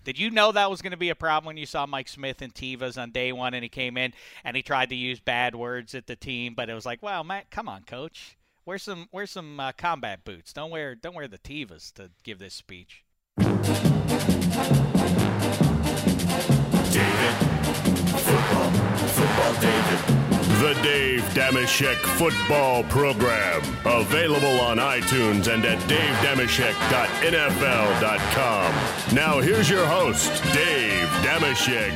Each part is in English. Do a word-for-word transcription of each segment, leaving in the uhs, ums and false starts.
Did you know that was going to be a problem when you saw Mike Smith and Tevas on day one and he came in and he tried to use bad words at the team, but it was like, well, Matt, come on, coach. Wear some wear some uh, combat boots. Don't wear don't wear the Tevas to give this speech. David. Football. Football David. The Dave Dameshek Football Program. Available on iTunes and at dave dameshek dot n f l dot com. Now here's your host, Dave Dameshek.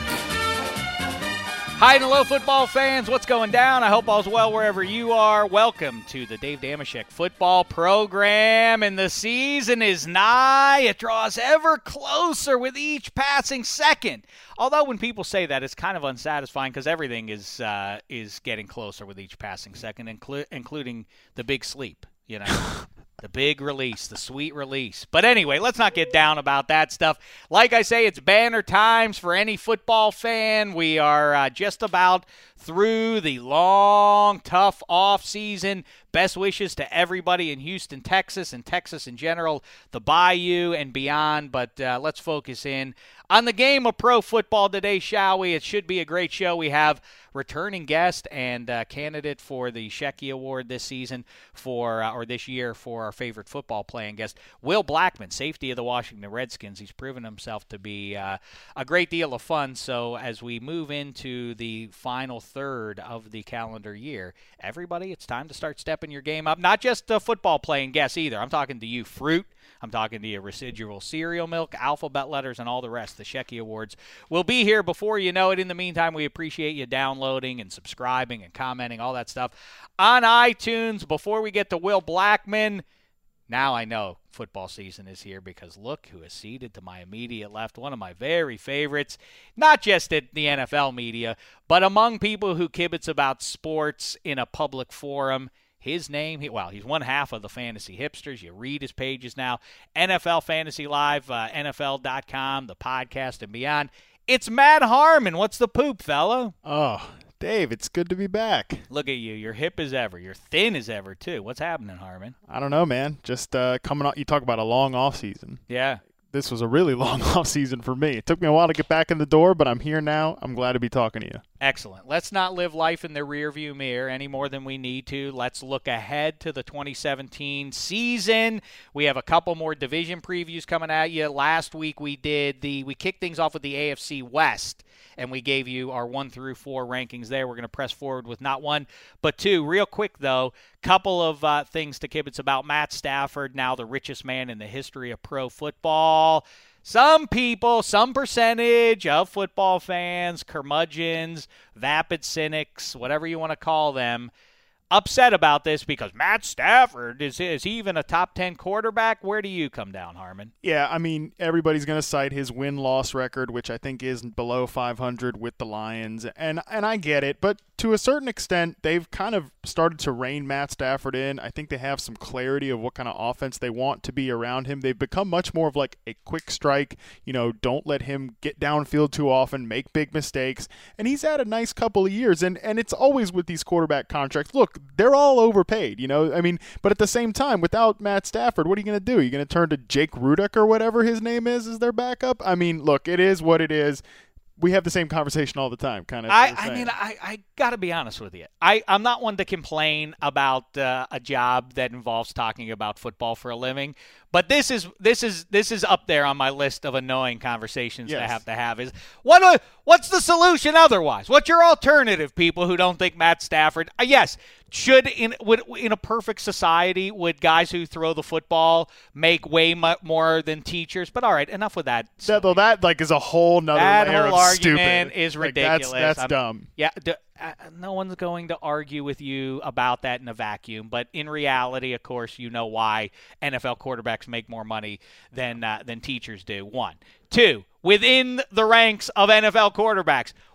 Hi and hello, football fans. What's going down? I hope all's well wherever you are. Welcome to the Dave Dameshek Football Program, and the season is nigh. It draws ever closer with each passing second. Although when people say that, it's kind of unsatisfying because everything is uh, is getting closer with each passing second, inclu- including the big sleep, you know. The big release, the sweet release. But anyway, let's not get down about that stuff. Like I say, it's banner times for any football fan. We are uh, just about through the long, tough off season. Best wishes to everybody in Houston, Texas, and Texas in general, the Bayou and beyond. But uh, let's focus in on the game of pro football today, shall we? It should be a great show. We have returning guest and uh, candidate for the Shecky Award this season for uh, or this year for our favorite football playing guest, Will Blackmon, safety of the Washington Redskins. He's proven himself to be uh, a great deal of fun. So as we move into the final third of the calendar year, everybody, it's time to start stepping your game up. Not just the football playing guests either. I'm talking to you, Fruit. I'm talking to you, Residual Cereal Milk, Alphabet Letters, and all the rest. The Shecky Awards will be here before you know it. In the meantime, we appreciate you downloading and subscribing and commenting, all that stuff on iTunes. Before we get to Will Blackmon, now I know football season is here because look who is seated to my immediate left, one of my very favorites, not just at the N F L media, but among people who kibitz about sports in a public forum. His name, he, well, he's one half of the Fantasy Hipsters. You read his pages now. N F L Fantasy Live, uh, N F L dot com, the podcast, and beyond. It's Matt Harmon. What's the poop, fella? Oh, Dave, it's good to be back. Look at you. You're hip as ever. You're thin as ever, too. What's happening, Harmon? I don't know, man. Just uh, coming out. You talk about a long off season. Yeah. This was a really long off season for me. It took me a while to get back in the door, but I'm here now. I'm glad to be talking to you. Excellent. Let's not live life in the rearview mirror any more than we need to. Let's look ahead to the twenty seventeen season. We have a couple more division previews coming at you. Last week we did the we kicked things off with the A F C West, and we gave you our one through four rankings there. We're going to press forward with not one, but two. Real quick, though, couple of uh, things to kibitz about Matt Stafford, now the richest man in the history of pro football. Some people, some percentage of football fans, curmudgeons, vapid cynics, whatever you want to call them, upset about this because Matt Stafford, is, is he even a top ten quarterback? Where do you come down, Harmon? Yeah, I mean, everybody's going to cite his win-loss record, which I think is below five hundred with the Lions, and and I get it, but to a certain extent, they've kind of started to rein Matt Stafford in. I think they have some clarity of what kind of offense they want to be around him. They've become much more of like a quick strike, you know, don't let him get downfield too often, make big mistakes, and he's had a nice couple of years, and, and it's always with these quarterback contracts. Look, they're all overpaid, you know, I mean, but at the same time, without Matt Stafford, what are you going to do? You're going to turn to Jake Rudock or whatever his name is as their backup? I mean, look, it is what it is. We have the same conversation all the time, kind of. I, I mean, I, I got to be honest with you. I, I'm not one to complain about uh, a job that involves talking about football for a living, but this is this is this is up there on my list of annoying conversations yes. to have to have. Is what what's the solution otherwise? What's your alternative? People who don't think Matt Stafford, uh, yes, should in would in a perfect society would guys who throw the football make way mu- more than teachers? But all right, enough with that. That, though, that like is a whole nother that layer whole of argument stupid. is Like, ridiculous. that's that's I'm, dumb. Yeah. D- Uh, no one's going to argue with you about that in a vacuum, but in reality, of course, you know why N F L quarterbacks make more money than uh, than teachers do. One. Two, within the ranks of N F L quarterbacks,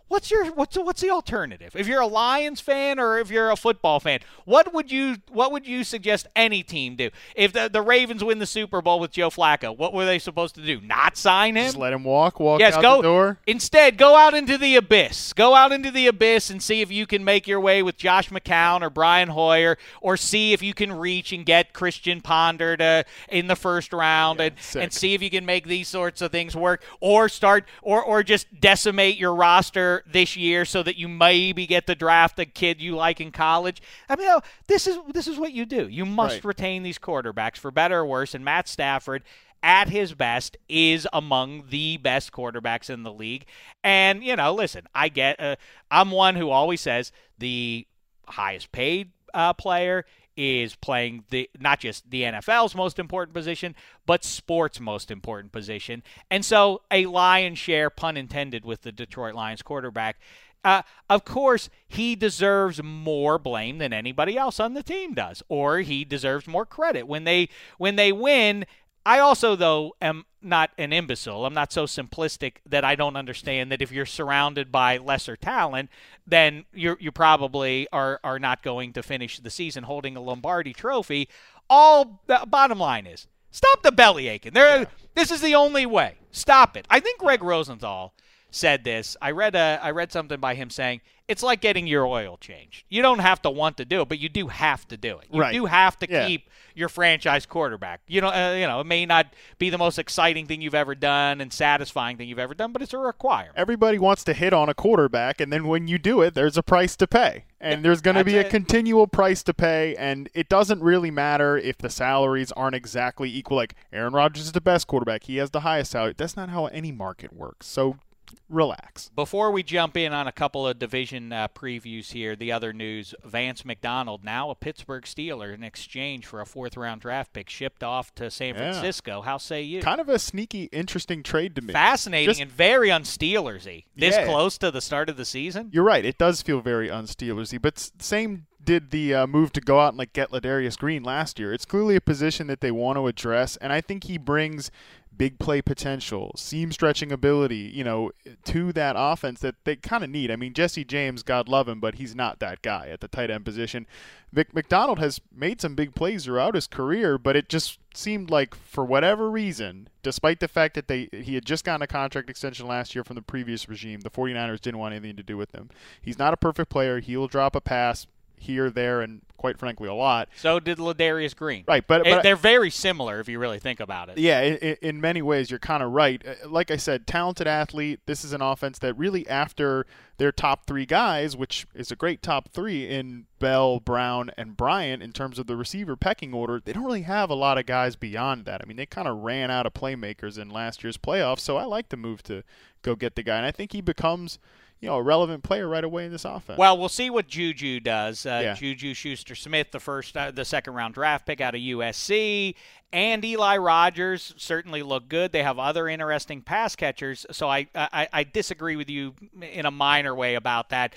What's your what's what's the alternative? If you're a Lions fan or if you're a football fan, what would you what would you suggest any team do? If the, the Ravens win the Super Bowl with Joe Flacco, what were they supposed to do? Not sign him? Just let him walk, walk yes, out go, the door? Instead, go out into the abyss. Go out into the abyss and see if you can make your way with Josh McCown or Brian Hoyer, or see if you can reach and get Christian Ponder to, in the first round, Yeah, and, sick. and see if you can make these sorts of things work, or start or, or just decimate your roster this year so that you maybe get to draft a kid you like in college. I mean, you know, this is this is what you do. You must Right. retain these quarterbacks for better or worse, and Matt Stafford, at his best, is among the best quarterbacks in the league. And, you know, listen, I get uh, I'm one who always says the highest paid uh, player is playing the not just the N F L's most important position, but sports' most important position. And so a lion's share, pun intended, with the Detroit Lions quarterback. Uh, of course, he deserves more blame than anybody else on the team does, or he deserves more credit. When they when they win, I also, though, am not an imbecile. I'm not so simplistic that I don't understand that if you're surrounded by lesser talent, then you're, you probably are, are not going to finish the season holding a Lombardi trophy. All the bottom line is, stop the belly aching. There, yeah. This is the only way. Stop it. I think Greg Rosenthal said this. I read a, I read something by him saying, it's like getting your oil changed. You don't have to want to do it, but you do have to do it. You right. do have to yeah. keep your franchise quarterback. You know, uh, you know, it may not be the most exciting thing you've ever done and satisfying thing you've ever done, but it's a requirement. Everybody wants to hit on a quarterback, and then when you do it, there's a price to pay. And there's going to be a it. continual price to pay, and it doesn't really matter if the salaries aren't exactly equal. Like, Aaron Rodgers is the best quarterback. He has the highest salary. That's not how any market works. So relax. Before we jump in on a couple of division uh, previews here, the other news, Vance McDonald, now a Pittsburgh Steeler, in exchange for a fourth-round draft pick, shipped off to San Yeah. Francisco. How say you? Kind of a sneaky, interesting trade to me. Fascinating Just, and very un-Steelersy. This Yeah. close to the start of the season? You're right. It does feel very un-Steelersy, but s- same did the uh, move to go out and like get Ladarius Green last year. It's clearly a position that they want to address, and I think he brings big play potential, seam stretching ability, you know, to that offense that they kind of need. I mean, Jesse James, God love him, but he's not that guy at the tight end position. Vic McDonald has made some big plays throughout his career, but it just seemed like for whatever reason, despite the fact that they he had just gotten a contract extension last year from the previous regime, the 49ers didn't want anything to do with him. He's not a perfect player. He'll drop a pass here, there, and quite frankly a lot. So did Ladarius Green. Right, but, It- but they're very similar if you really think about it. yeah, in, in many ways you're kind of right. Uh, Like I said, talented athlete. This is an offense that really, after their top three guys, which is a great top three in Bell, Brown, and Bryant in terms of the receiver pecking order, they don't really have a lot of guys beyond that. I mean, they kind of ran out of playmakers in last year's playoffs, so I like the move to go get the guy, and I think he becomes, you know, a relevant player right away in this offense. Well, we'll see what Juju does. Uh, Yeah. Juju Schuster-Smith, the first, uh, the second-round draft pick out of U S C, and Eli Rogers certainly look good. They have other interesting pass catchers, so I I, I disagree with you in a minor way about that.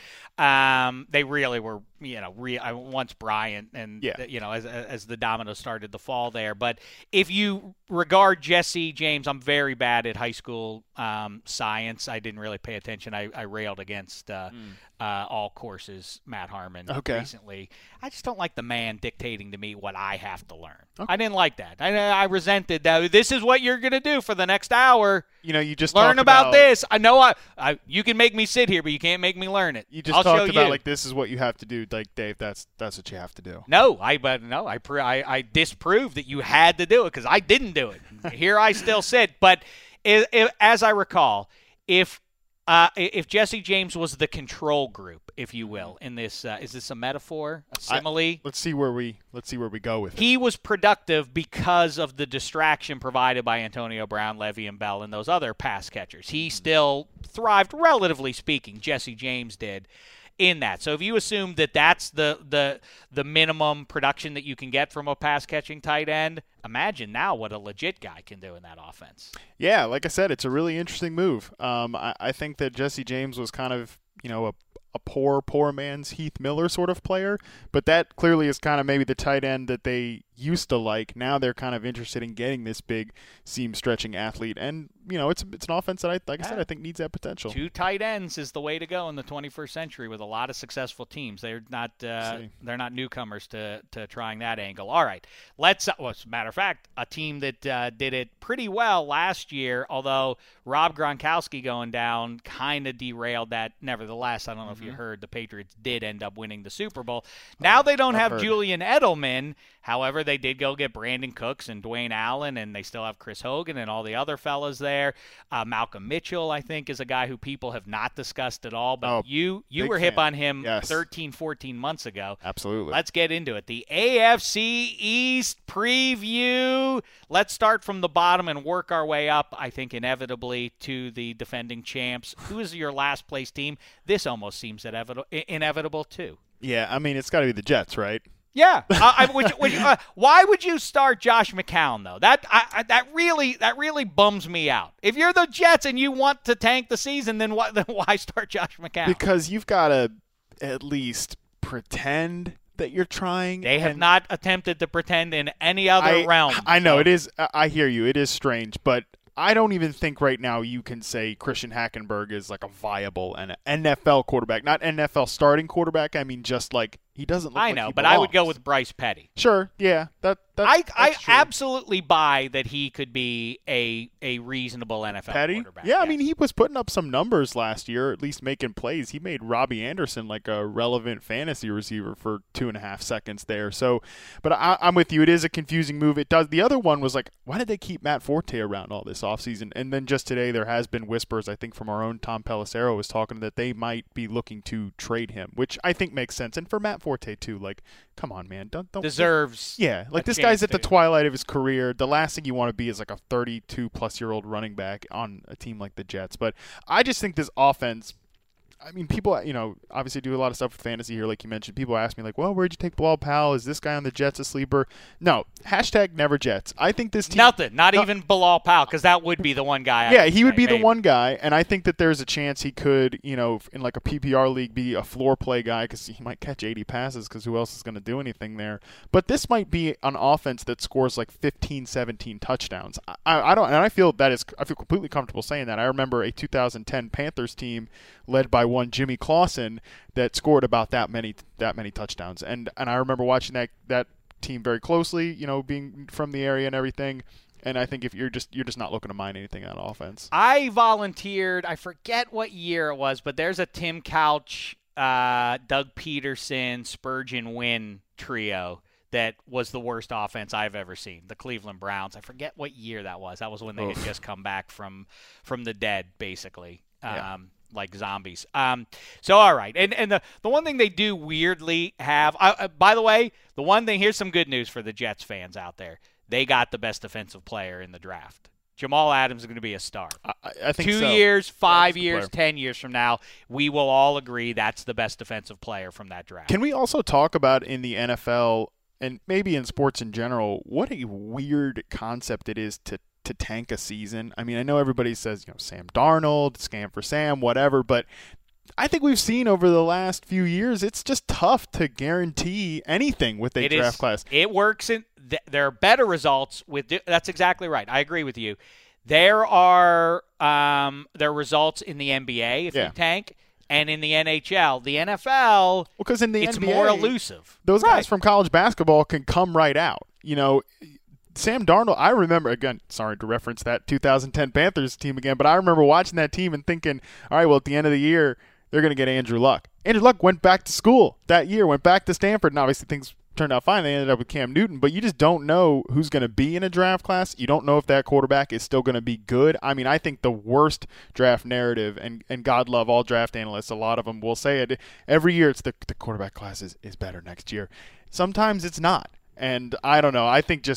Um, they really were, you know, re- I, once Bryant and Yeah. you know as as the dominoes started to fall there. But if you regard Jesse James, I'm very bad at high school um, science. I didn't really pay attention. I, I railed against uh, Mm. uh, all courses Matt Harmon Okay. recently. I just don't like the man dictating to me what I have to learn. Okay. I didn't like that. I, I resented that. This is what you're going to do for the next hour. You know, you just Learn talked about, about this. I know I, I. You can make me sit here, but you can't make me learn it. You just I'll show talked about you. like this is what you have to do. Like, Dave, that's that's what you have to do. No, I but no, I pr- I, I disproved that you had to do it because I didn't do it. Here I still sit. But if, if, as I recall, if uh, if Jesse James was the control group, if you will, in this, uh, is this a metaphor, a simile? I, let's see where we let's see where we go with it. He was productive because of the distraction provided by Antonio Brown, Le'Veon Bell, and those other pass catchers. He still thrived, relatively speaking. Jesse James did in that. So if you assume that that's the the the minimum production that you can get from a pass catching tight end, imagine now what a legit guy can do in that offense. Yeah, like I said, it's a really interesting move. Um, I, I think that Jesse James was kind of, you know, a a poor, poor man's Heath Miller sort of player, but that clearly is kind of maybe the tight end that they used to like. Now they're kind of interested in getting this big seam stretching athlete, and you know it's it's an offense that I like I said I think needs that potential. Two tight ends is the way to go in the twenty-first century with a lot of successful teams. They're not uh, they're not newcomers to to trying that angle. All right, let's. Well, as a matter of fact, a team that uh, did it pretty well last year, although Rob Gronkowski going down kind of derailed that. Nevertheless, I don't know mm-hmm. if you heard, the Patriots did end up winning the Super Bowl. Now they don't I've have heard. Julian Edelman. However, they did go get Brandon Cooks and Dwayne Allen, and they still have Chris Hogan and all the other fellas there. Uh, Malcolm Mitchell, I think, is a guy who people have not discussed at all, but oh, you you were fan. hip on him yes. thirteen, fourteen months ago. Absolutely. Let's get into it. The A F C East preview. Let's start from the bottom and work our way up, I think, inevitably to the defending champs. Who is your last place team? This almost seems inevitable, inevitable too. Yeah, I mean, it's got to be the Jets, right? Yeah. uh, I, would, would, uh, why would you start Josh McCown though? That I, I, that really that really bums me out. If you're the Jets and you want to tank the season, then why then why start Josh McCown? Because you've got to at least pretend that you're trying. They have and not attempted to pretend in any other I, realm. I know so. it is. I hear you. It is strange, but I don't even think right now you can say Christian Hackenberg is like a viable N F L quarterback, not N F L starting quarterback. I mean, just like he doesn't look I like know, he but belongs. I would go with Bryce Petty. Sure, yeah, that that's, I that's I true. absolutely buy that he could be a a reasonable N F L Petty? quarterback. Yeah, yes. I mean, he was putting up some numbers last year, at least making plays. He made Robbie Anderson like a relevant fantasy receiver for two and a half seconds there. So, but I, I'm with you. It is a confusing move. It does. The other one was like, why did they keep Matt Forte around all this offseason? And then just today, there has been whispers, I think, from our own Tom Pelissero was talking that they might be looking to trade him, which I think makes sense. And for Matt Forte too, like, come on, man, don't don't deserves. Yeah, like this chance guy's at to. the twilight of his career. The last thing you want to be is like a thirty-two plus year old running back on a team like the Jets. But I just think this offense, I mean, people, you know, obviously do a lot of stuff with fantasy here, like you mentioned. People ask me, like, well, where'd you take Bilal Powell? Is this guy on the Jets a sleeper? No. Hashtag never Jets. I think this team. Nothing. Not no, even Bilal Powell, because that would be the one guy. I yeah, would he would say, be maybe. the one guy, and I think that there's a chance he could, you know, in like a P P R league, be a floor play guy because he might catch eighty passes because who else is going to do anything there? But this might be an offense that scores like fifteen, seventeen touchdowns. I, I don't, and I feel that is, I feel completely comfortable saying that. I remember a two thousand ten Panthers team led by one Jimmy Clausen that scored about that many that many touchdowns, and and I remember watching that that team very closely, you know, being from the area and everything. And I think if you're just you're just not looking to mine anything on offense. I volunteered. I forget what year it was, but there's a Tim Couch, uh, Doug Peterson, Spurgeon Wynn trio that was the worst offense I've ever seen. The Cleveland Browns. I forget what year that was. That was when they Oof. had just come back from from the dead, basically. Yeah. Um, like zombies. Um, so, all right. And and the, the one thing they do weirdly have, uh, uh, by the way, the one thing, here's some good news for the Jets fans out there. They got the best defensive player in the draft. Jamal Adams is going to be a star. I, I think Two so. years, five yeah, years, ten years from now, we will all agree that's the best defensive player from that draft. Can we also talk about in the N F L and maybe in sports in general, what a weird concept it is to to tank a season? I mean, I know everybody says, you know, Sam Darnold, scam for Sam, whatever, but I think we've seen over the last few years, it's just tough to guarantee anything with a it draft is, class. It works in th- there are better results with that's exactly right. I agree with you. There are um, there are results in the N B A if yeah. you tank. And in the N H L, the N F L, because in the it's N B A, more elusive. Those right. guys from college basketball can come right out. You know, Sam Darnold, I remember, again, sorry to reference that two thousand ten Panthers team again, but I remember watching that team and thinking, all right, well, at the end of the year, they're going to get Andrew Luck. Andrew Luck went back to school that year, went back to Stanford, and obviously things turned out fine. They ended up with Cam Newton, but you just don't know who's going to be in a draft class. You don't know if that quarterback is still going to be good. I mean, I think the worst draft narrative, and, and God love all draft analysts, a lot of them will say it every year, it's the, the quarterback class is, is better next year. Sometimes it's not. And I don't know. I think just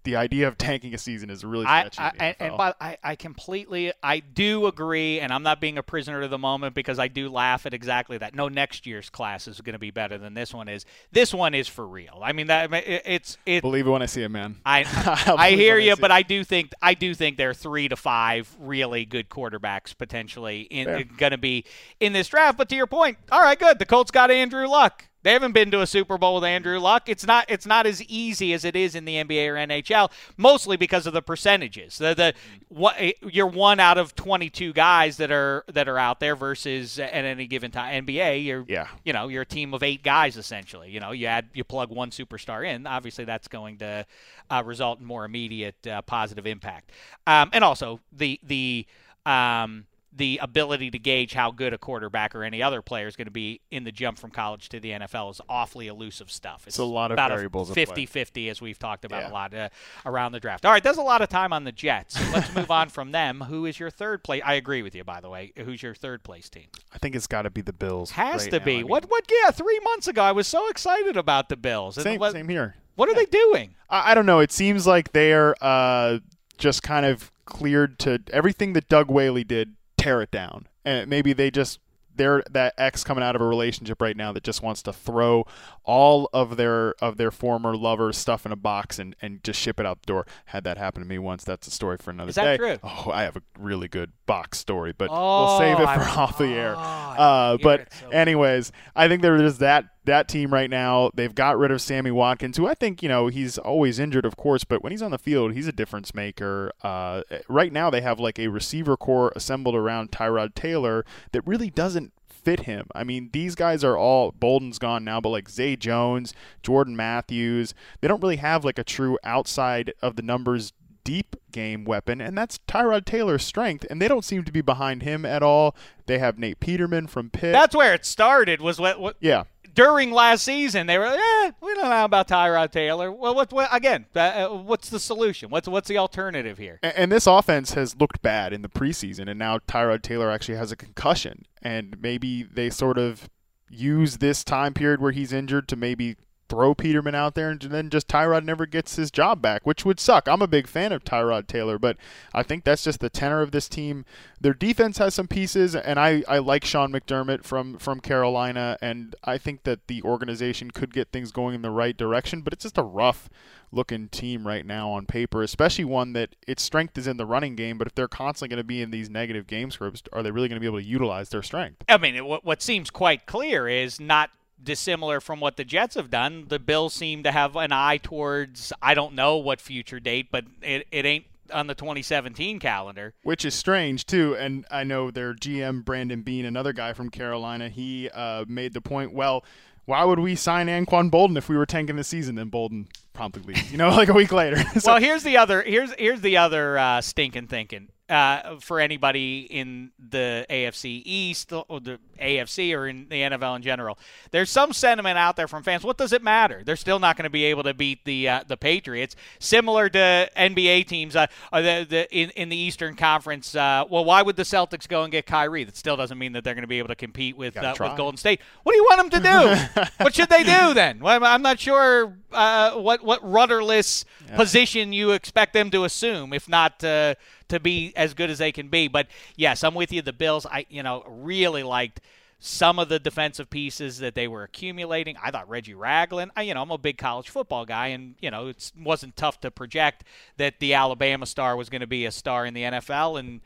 the idea of tanking a season is really I, sketchy. I, and, and by, I, I completely, I do agree, and I'm not being a prisoner of the moment because I do laugh at exactly that. No, next year's class is going to be better than this one is. This one is for real. I mean, that it, it's it. Believe it when I see it, man. I I hear you, but I do think I do think there are three to five really good quarterbacks potentially in going to be in this draft. But to your point, all right, good. The Colts got Andrew Luck. They haven't been to a Super Bowl with Andrew Luck. It's not it's not as easy as it is in the N B A or N H L, mostly because of the percentages. The the what you're one out of twenty-two guys that are that are out there versus at any given time N B A. You're yeah. you know you're a team of eight guys essentially. You know you add you plug one superstar in. Obviously that's going to uh, result in more immediate uh, positive impact. Um, and also the the um, the ability to gauge how good a quarterback or any other player is going to be in the jump from college to the N F L is awfully elusive stuff. It's, it's a lot of about variables. fifty-fifty, as we've talked about yeah. a lot uh, around the draft. All right, there's a lot of time on the Jets. Let's move on from them. Who is your third place? I agree with you, by the way. Who's your third place team? I think it's got to be the Bills. Has right to now. be. I mean, what? What? Yeah, three months ago, I was so excited about the Bills. And same, what, same here. What are yeah. they doing? I, I don't know. It seems like they're uh, just kind of cleared to everything that Doug Whaley did, tear it down. And maybe they just they're that ex coming out of a relationship right now that just wants to throw all of their of their former lovers stuff in a box and, and just ship it out the door. Had that happen to me once. That's a story for another Is that day. true? Oh, I have a really good box story, but oh, we'll save it for I, off the air. Oh, uh, but so anyways, I think there is that that team right now. They've got rid of Sammy Watkins, who I think, you know, he's always injured, of course, but when he's on the field, he's a difference maker. Uh, right now they have like a receiver core assembled around Tyrod Taylor that really doesn't fit him. I mean, these guys are all, Bolden's gone now, but like Zay Jones, Jordan Matthews, they don't really have like a true outside of the numbers deep game weapon, and that's Tyrod Taylor's strength, and they don't seem to be behind him at all. They have Nate Peterman from Pitt. That's where it started, was what, what yeah. During last season, they were, eh, we don't know about Tyrod Taylor. Well, what, what again, uh, what's the solution? What's what's the alternative here? And, and this offense has looked bad in the preseason, and now Tyrod Taylor actually has a concussion, and maybe they sort of use this time period where he's injured to maybe throw Peterman out there, and then just Tyrod never gets his job back, which would suck. I'm a big fan of Tyrod Taylor, but I think that's just the tenor of this team. Their defense has some pieces, and I, I like Sean McDermott from, from Carolina, and I think that the organization could get things going in the right direction, but it's just a rough-looking team right now on paper, especially one that its strength is in the running game, but if they're constantly going to be in these negative game scripts, are they really going to be able to utilize their strength? I mean, what, what seems quite clear is not dissimilar from what the Jets have done. The Bills seem to have an eye towards, I don't know what future date, but it, it ain't on the twenty seventeen calendar. Which is strange, too. And I know their G M, Brandon Beane, another guy from Carolina, he uh, made the point, well, why would we sign Anquan Bolden if we were tanking the season? Then Bolden promptly leaves, you know, like a week later. So, well, here's the other here's here's the other uh, stinking thinking. Uh, for anybody in the A F C East or the A F C or in the N F L in general, there's some sentiment out there from fans. What does it matter? They're still not going to be able to beat the uh, the Patriots. Similar to N B A teams uh, the, the, in, in the Eastern Conference. Uh, well, why would the Celtics go and get Kyrie? That still doesn't mean that they're going to be able to compete with uh, with Golden State. What do you want them to do? What should they do then? Well, I'm not sure uh, what, what rudderless yeah. position you expect them to assume, if not uh, – to be as good as they can be. But yes, I'm with you. The Bills, I you know, really liked some of the defensive pieces that they were accumulating. I thought Reggie Ragland, I, you know, I'm a big college football guy, and, you know, it wasn't tough to project that the Alabama star was going to be a star in the N F L, and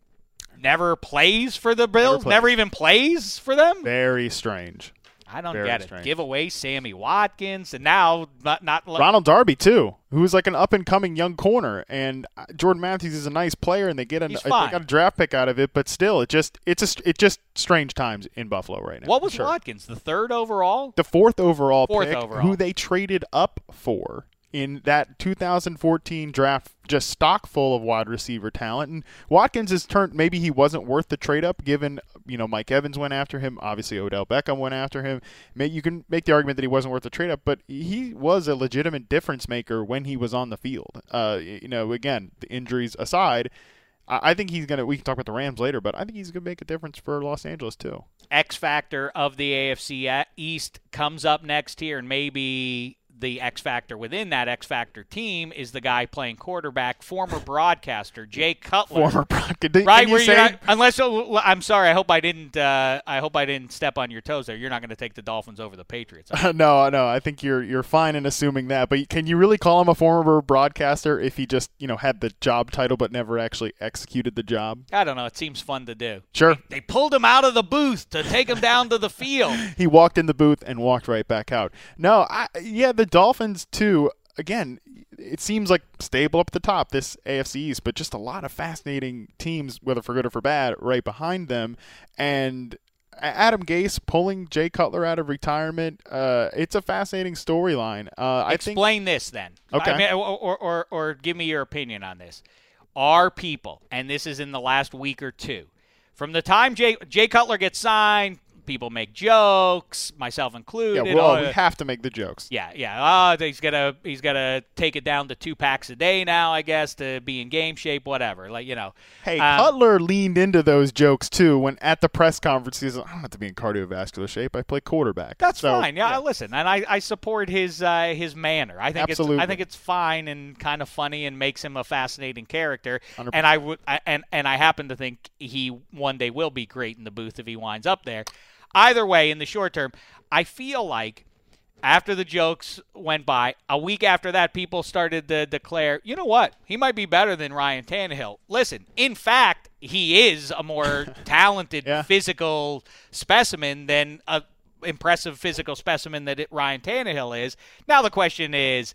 never plays for the Bills, never, never even plays for them. Very strange. I don't Very get it. strange. Give away Sammy Watkins, and now not not Ronald Darby too, who's like an up and coming young corner, and Jordan Matthews is a nice player, and they get a they got a draft pick out of it, but still, it just it's a it just strange times in Buffalo right now. What was sure. Watkins? The third overall, the fourth overall fourth pick, overall. who they traded up for in that two thousand fourteen draft, just stock full of wide receiver talent. And Watkins has turned, maybe he wasn't worth the trade up given, you know, Mike Evans went after him. Obviously, Odell Beckham went after him. You can make the argument that he wasn't worth the trade up, but he was a legitimate difference maker when he was on the field. Uh, you know, again, the injuries aside, I think he's going to, we can talk about the Rams later, but I think he's going to make a difference for Los Angeles too. X factor of the A F C East comes up next here, and maybe the X factor within that X factor team is the guy playing quarterback, former broadcaster Jay Cutler. Former broadcaster, right? Can Where you you're say? not, unless I'm sorry, I hope I didn't. Uh, I hope I didn't step on your toes there. You're not going to take the Dolphins over the Patriots. no, no. I think you're you're fine in assuming that. But can you really call him a former broadcaster if he just you know had the job title but never actually executed the job? I don't know. It seems fun to do. Sure. They, they pulled him out of the booth to take him down to the field. He walked in the booth and walked right back out. No, I, yeah, the Dolphins too. Again, it seems like stable up at the top, this A F C East, but just a lot of fascinating teams, whether for good or for bad, right behind them. And Adam Gase pulling Jay Cutler out of retirement, uh, it's a fascinating storyline. Uh, I Explain think, this then. Okay. I mean, or, or, or give me your opinion on this. Are people, and this is in the last week or two, from the time Jay, Jay Cutler gets signed, people make jokes, myself included. Yeah, well, uh, we have to make the jokes. Yeah, yeah. Oh, he's gonna he's gonna take it down to two packs a day now, I guess, to be in game shape, whatever. Like you know. Hey, um, Cutler leaned into those jokes too when at the press conference he said, "I don't have to be in cardiovascular shape. I play quarterback." That's so, fine. Yeah, yeah, listen, and I, I support his uh, his manner. I think Absolutely. it's I think it's fine and kind of funny and makes him a fascinating character. one hundred percent. And I would I, and and I happen to think he one day will be great in the booth if he winds up there. Either way, in the short term, I feel like after the jokes went by, a week after that, people started to declare, you know what, he might be better than Ryan Tannehill. Listen, in fact, he is a more talented yeah. physical specimen than a impressive physical specimen that it, Ryan Tannehill is. Now the question is,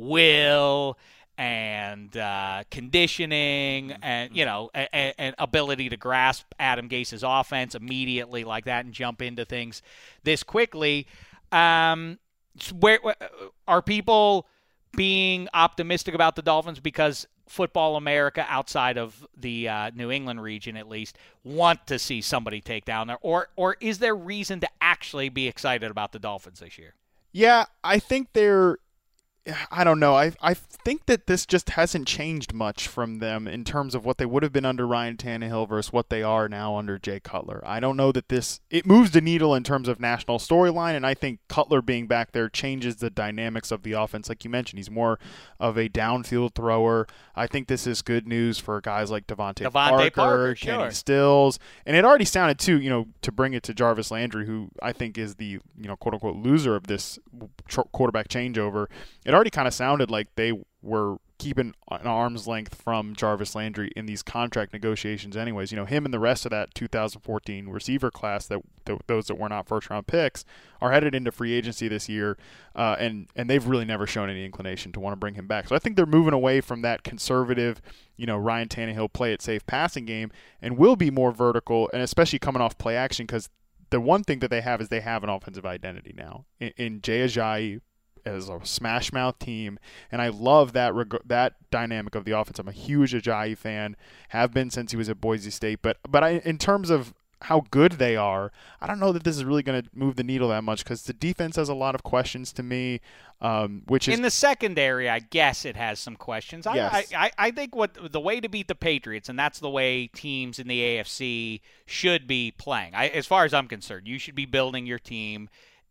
will and uh, conditioning and, you know, and, and ability to grasp Adam Gase's offense immediately like that and jump into things this quickly. Um, where, where are people being optimistic about the Dolphins because Football America, outside of the uh, New England region at least, want to see somebody take down there? Or, or is there reason to actually be excited about the Dolphins this year? Yeah, I think they're I don't know. I I think that this just hasn't changed much from them in terms of what they would have been under Ryan Tannehill versus what they are now under Jay Cutler. I don't know that this – it moves the needle in terms of national storyline, and I think Cutler being back there changes the dynamics of the offense. Like you mentioned, he's more of a downfield thrower. I think this is good news for guys like Devontae, Devontae Parker, Parker, Kenny sure. Stills. And it already sounded, too, you know, to bring it to Jarvis Landry, who I think is the, you know, quote-unquote loser of this quarterback changeover. It already kind of sounded like they were keeping an arm's length from Jarvis Landry in these contract negotiations anyways. You know, him and the rest of that two thousand fourteen receiver class, that th- those that were not first-round picks, are headed into free agency this year, uh, and, and they've really never shown any inclination to want to bring him back. So I think they're moving away from that conservative, you know, Ryan Tannehill play-it-safe passing game and will be more vertical, and especially coming off play action, because the one thing that they have is they have an offensive identity now in, in Jay Ajayi as a smash mouth team, and I love that reg- that dynamic of the offense. I'm a huge Ajayi fan, have been since he was at Boise State, but but I, in terms of how good they are, I don't know that this is really going to move the needle that much, because the defense has a lot of questions to me, um, which is in the secondary. I guess it has some questions. I, Yes. I, I, I think what the way to beat the Patriots, and that's the way teams in the A F C should be playing. I, as far as I'm concerned, you should be building your team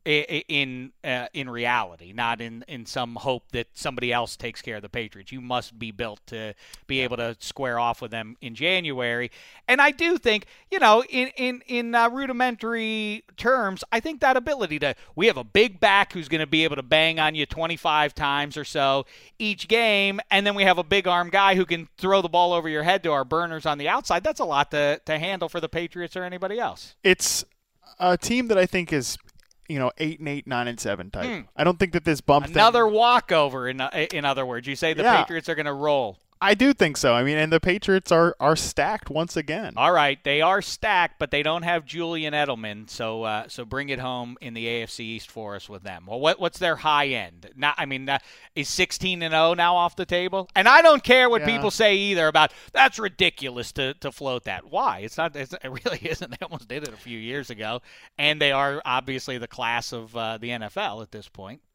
in uh, in reality, not in, in some hope that somebody else takes care of the Patriots. You must be built to be able to square off with them in January. And I do think, you know, in in in uh, rudimentary terms, I think that ability to we have a big back who's going to be able to bang on you twenty-five times or so each game, and then we have a big arm guy who can throw the ball over your head to our burners on the outside. That's a lot to to handle for the Patriots or anybody else. it's a team that I think is, you know, eight and eight, nine and seven type. Hmm. I don't think that this bump Another thing, walkover, in in other words. You say the Yeah. Patriots are going to roll. I do think so. I mean, and the Patriots are are stacked once again. All right, they are stacked, but they don't have Julian Edelman, so uh, so bring it home in the A F C East for us with them. Well, what what's their high end? Not, I mean, uh, is sixteen and oh now off the table? And I don't care what Yeah. people say either about that's ridiculous to, to float that. Why? It's not. It's, it really isn't. They almost did it a few years ago, and they are obviously the class of uh, the N F L at this point.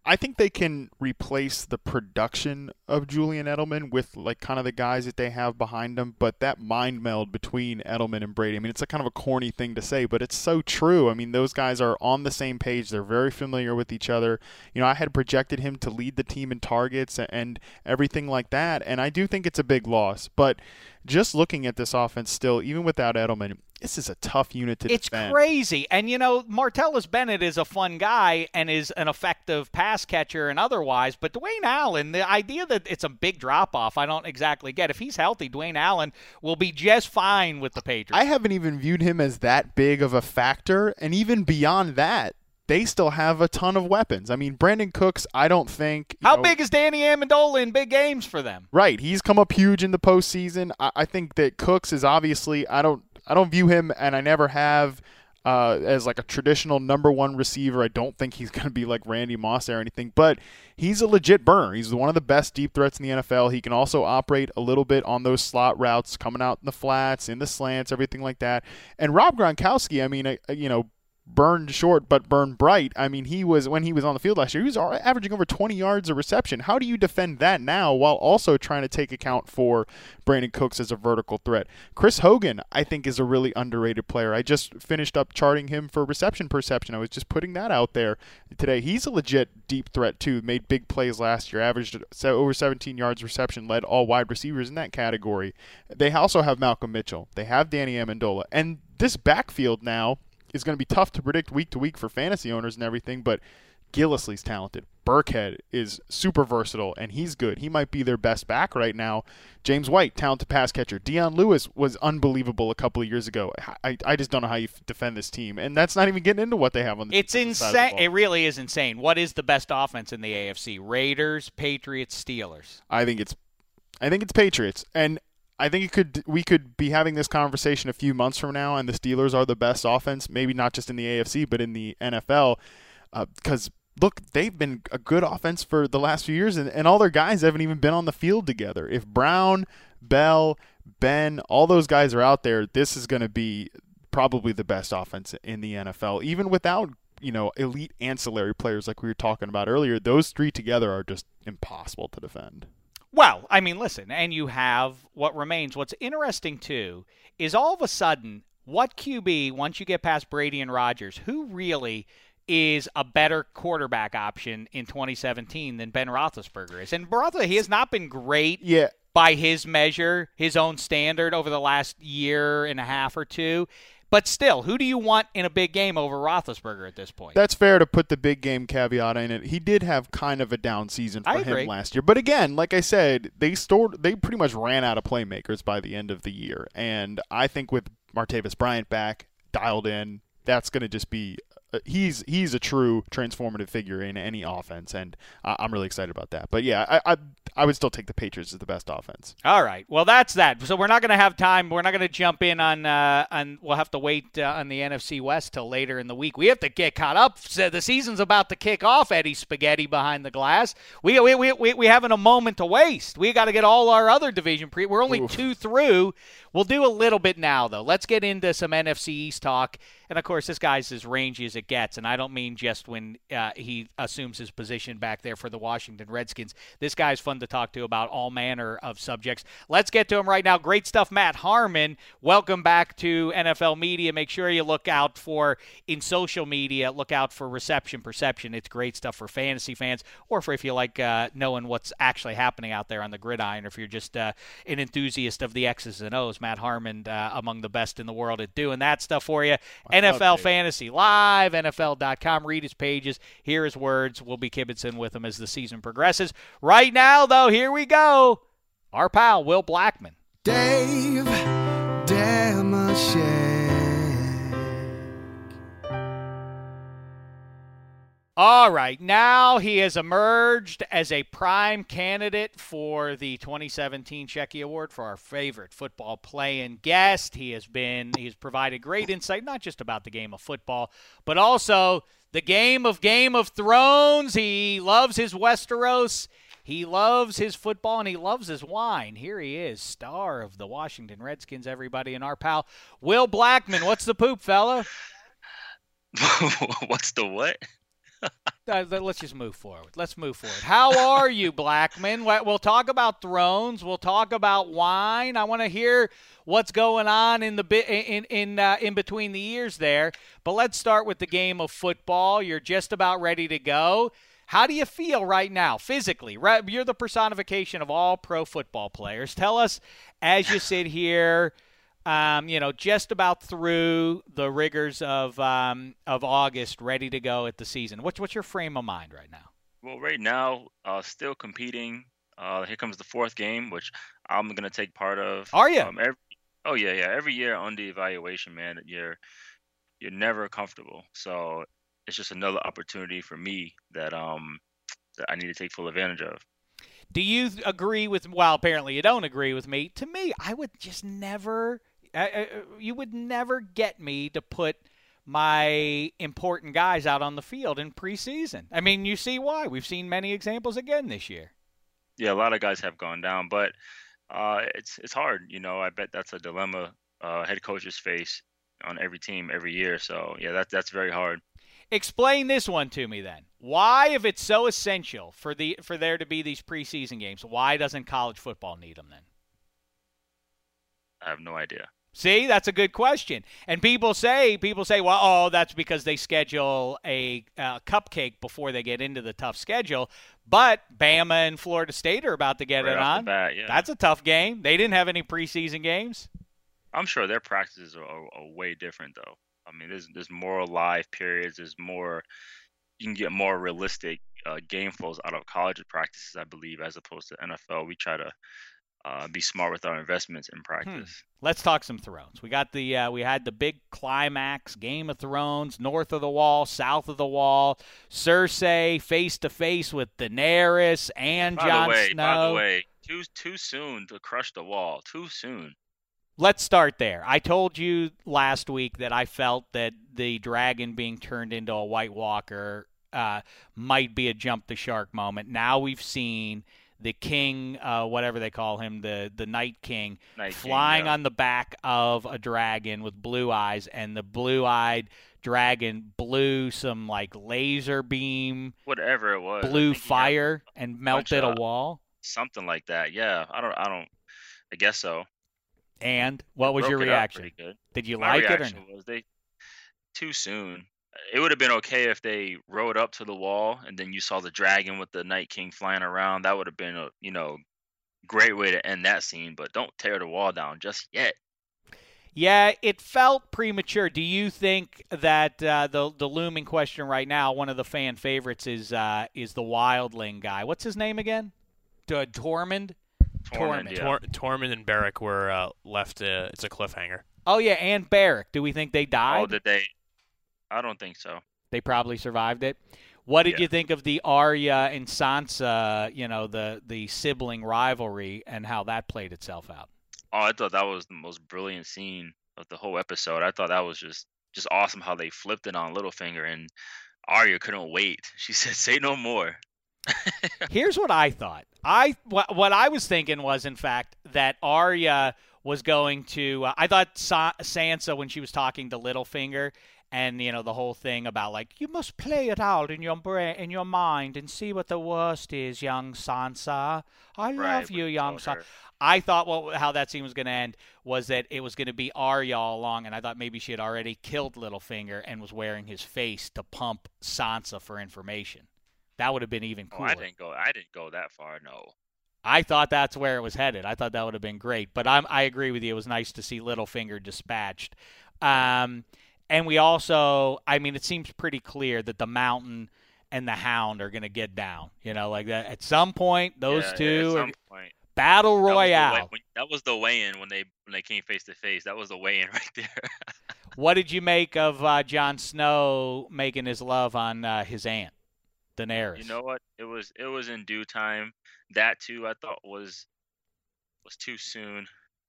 I think they can replace the production of Julian Edelman with like kind of the guys that they have behind them, but that mind meld between Edelman and Brady, I mean, it's a kind of a corny thing to say, but it's so true. I mean, those guys are on the same page. They're very familiar with each other. You know, I had projected him to lead the team in targets and everything like that, and I do think it's a big loss. But just looking at this offense still, even without Edelman, this is a tough unit to it's defend. It's crazy. And, you know, Martellus Bennett is a fun guy and is an effective pass catcher and otherwise, but Dwayne Allen, the idea that it's a big drop-off, I don't exactly get. If he's healthy, Dwayne Allen will be just fine with the Patriots. I haven't even viewed him as that big of a factor, and even beyond that, they still have a ton of weapons. I mean, Brandon Cooks, I don't think... How know, big is Danny Amendola in big games for them? Right. He's come up huge in the postseason. I, I think that Cooks is obviously... I don't I don't view him, and I never have, uh, as like a traditional number one receiver. I don't think he's going to be like Randy Moss or anything, but he's a legit burner. He's one of the best deep threats in the N F L. He can also operate a little bit on those slot routes, coming out in the flats, in the slants, everything like that. And Rob Gronkowski, I mean, uh, you know, burned short but burned bright. I mean, he was when he was on the field last year, he was averaging over twenty yards a reception. How do you defend that now while also trying to take account for Brandon Cooks as a vertical threat? Chris Hogan, I think, is a really underrated player. I just finished up charting him for reception perception. I was just putting that out there today. He's a legit deep threat too. Made big plays last year, averaged over seventeen yards reception, led all wide receivers in that category. They also have Malcolm Mitchell. They have Danny Amendola. And this backfield now is going to be tough to predict week to week for fantasy owners and everything, but Gillislee's talented. Burkhead is super versatile, and he's good. He might be their best back right now. James White, talented pass catcher. Dion Lewis was unbelievable a couple of years ago. I, I just don't know how you defend this team, and that's not even getting into what they have on the It's insane. It really is insane. What is the best offense in the A F C? Raiders, Patriots, Steelers. I think it's, I think it's Patriots, and I think it could. We could be having this conversation a few months from now, and the Steelers are the best offense, maybe not just in the A F C, but in the N F L. Because, uh, look, they've been a good offense for the last few years, and, and all their guys haven't even been on the field together. If Brown, Bell, Ben, all those guys are out there, this is going to be probably the best offense in the N F L, even without, you know, elite ancillary players like we were talking about earlier. Those three together are just impossible to defend. Well, I mean, listen, and you have what remains. What's interesting, too, is all of a sudden, what Q B, once you get past Brady and Rodgers, who really is a better quarterback option in twenty seventeen than Ben Roethlisberger is? And Roethlisberger, he has not been great yeah. by his measure, his own standard over the last year and a half or two. But still, who do you want in a big game over Roethlisberger at this point? That's fair to put the big game caveat in it. He did have kind of a down season for him last year. But again, like I said, they stored they pretty much ran out of playmakers by the end of the year. And I think with Martavis Bryant back, dialed in, that's going to just be uh, he's he's a true transformative figure in any offense, and uh, I'm really excited about that. But yeah, I, I I would still take the Patriots as the best offense. All right, well that's that. So we're not going to have time. We're not going to jump in on uh, on. We'll have to wait uh, on the N F C West till later in the week. We have to get caught up. So the season's about to kick off. Eddie Spaghetti behind the glass. We we we we, we haven't a moment to waste. We got to get all our other division pre. We're only Oof. two through. We'll do a little bit now though. Let's get into some N F C East talk. And, of course, this guy's as rangy as it gets, and I don't mean just when uh, he assumes his position back there for the Washington Redskins. This guy's fun to talk to about all manner of subjects. Let's get to him right now. Great stuff, Matt Harmon. Welcome back to N F L Media. Make sure you look out for, in social media, look out for Reception Perception. It's great stuff for fantasy fans, or for if you like uh, knowing what's actually happening out there on the gridiron, or if you're just uh, an enthusiast of the X's and O's. Matt Harmon, uh, among the best in the world at doing that stuff for you. N F L Fantasy Live, N F L dot com. Read his pages, hear his words. We'll be kibitzing with him as the season progresses. Right now, though, here we go. Our pal, Will Blackman. Dave Dameshek. All right, now he has emerged as a prime candidate for the twenty seventeen Shecky Award for our favorite football playing guest. He has been, he's provided great insight, not just about the game of football, but also the game of Game of Thrones. He loves his Westeros. He loves his football, and he loves his wine. Here he is, star of the Washington Redskins, everybody, and our pal, Will Blackman. What's the poop, fella? What's the what? Uh, let's just move forward. Let's move forward. How are you, Blackman? We'll talk about thrones. We'll talk about wine. I want to hear what's going on in the bit in in uh, in between the years there. But let's start with the game of football. You're just about ready to go. How do you feel right now, physically? You're the personification of all pro football players. Tell us, as you sit here, um, you know, just about through the rigors of um, of August, ready to go at the season. What's what's your frame of mind right now? Well, right now, uh, still competing. Uh, here comes the fourth game, which I'm going to take part of. Are you? Um, every, oh yeah, yeah. Every year on the evaluation, man, you're you're never comfortable. So it's just another opportunity for me that um that I need to take full advantage of. Do you agree with? Well, apparently you don't agree with me. To me, I would just never. Uh, you would never get me to put my important guys out on the field in preseason. I mean, you see why. We've seen many examples again this year. Yeah, a lot of guys have gone down, but uh, it's it's hard. You know, I bet that's a dilemma uh, head coaches face on every team every year. So yeah, that's that's very hard. Explain this one to me then. Why, if it's so essential for the for there to be these preseason games, why doesn't college football need them then? I have no idea. See, that's a good question. And people say, people say, well, oh, that's because they schedule a uh, cupcake before they get into the tough schedule. But Bama and Florida State are about to get right it off on. The bat, yeah. That's a tough game. They didn't have any preseason games. I'm sure their practices are, are, are way different, though. I mean, there's there's more live periods. There's more. You can get more realistic uh, game flows out of college practices, I believe, as opposed to N F L. We try to uh, be smart with our investments in practice. Hmm. Let's talk some Thrones. We got the uh, we had the big climax, Game of Thrones, north of the wall, south of the wall. Cersei face to face with Daenerys and Jon Snow. By the way, too too soon to crush the wall. Too soon. Let's start there. I told you last week that I felt that the dragon being turned into a White Walker uh, might be a jump the shark moment. Now we've seen the king, uh, whatever they call him, the, the Night King, Night flying King, yeah. on the back of a dragon with blue eyes, and the blue-eyed dragon blew some like laser beam, whatever it was, blew fire and melted a wall. Something like that. Yeah, I don't. I don't. I guess so. And what was your reaction? Did you My like it or reaction no? was they too soon. It would have been okay if they rode up to the wall and then you saw the dragon with the Night King flying around. That would have been a you know great way to end that scene. But don't tear the wall down just yet. Yeah, it felt premature. Do you think that uh, the the looming question right now, one of the fan favorites is uh, is the Wildling guy? What's his name again? D- Tormund. Tormund, yeah. Tor- Tormund and Beric were uh, left. Uh, it's a cliffhanger. Oh yeah, and Beric. Do we think they died? Oh, did they? I don't think so. They probably survived it. What did Yeah. you think of the Arya and Sansa? You know, the the sibling rivalry and how that played itself out. Oh, I thought that was the most brilliant scene of the whole episode. I thought that was just just awesome how they flipped it on Littlefinger, and Arya couldn't wait. She said, "Say no more." Here's what I thought. I what, what I was thinking was, in fact, that Arya was going to. Uh, I thought Sa- Sansa, when she was talking to Littlefinger, and you know the whole thing about like you must play it out in your brain, in your mind, and see what the worst is, young Sansa. I Right, love when you, he young told Sansa. her. I thought well, how that scene was going to end was that it was going to be Arya all along, and I thought maybe she had already killed Littlefinger and was wearing his face to pump Sansa for information. That would have been even Oh, cooler. I didn't go. I didn't go that far. No. I thought that's where it was headed. I thought that would have been great. But I'm, I agree with you. It was nice to see Littlefinger dispatched. Um, and we also, I mean, it seems pretty clear that the Mountain and the Hound are going to get down. You know, like that. At some point, those Yeah, yeah, two at are some point. battle That was the way- royale. when- That was the weigh-in when they when they came face to face. That was the weigh-in right there. What did you make of uh, Jon Snow making his love on uh, his aunt, Daenerys? You know what? It was it was in due time. That too, I thought was was too soon.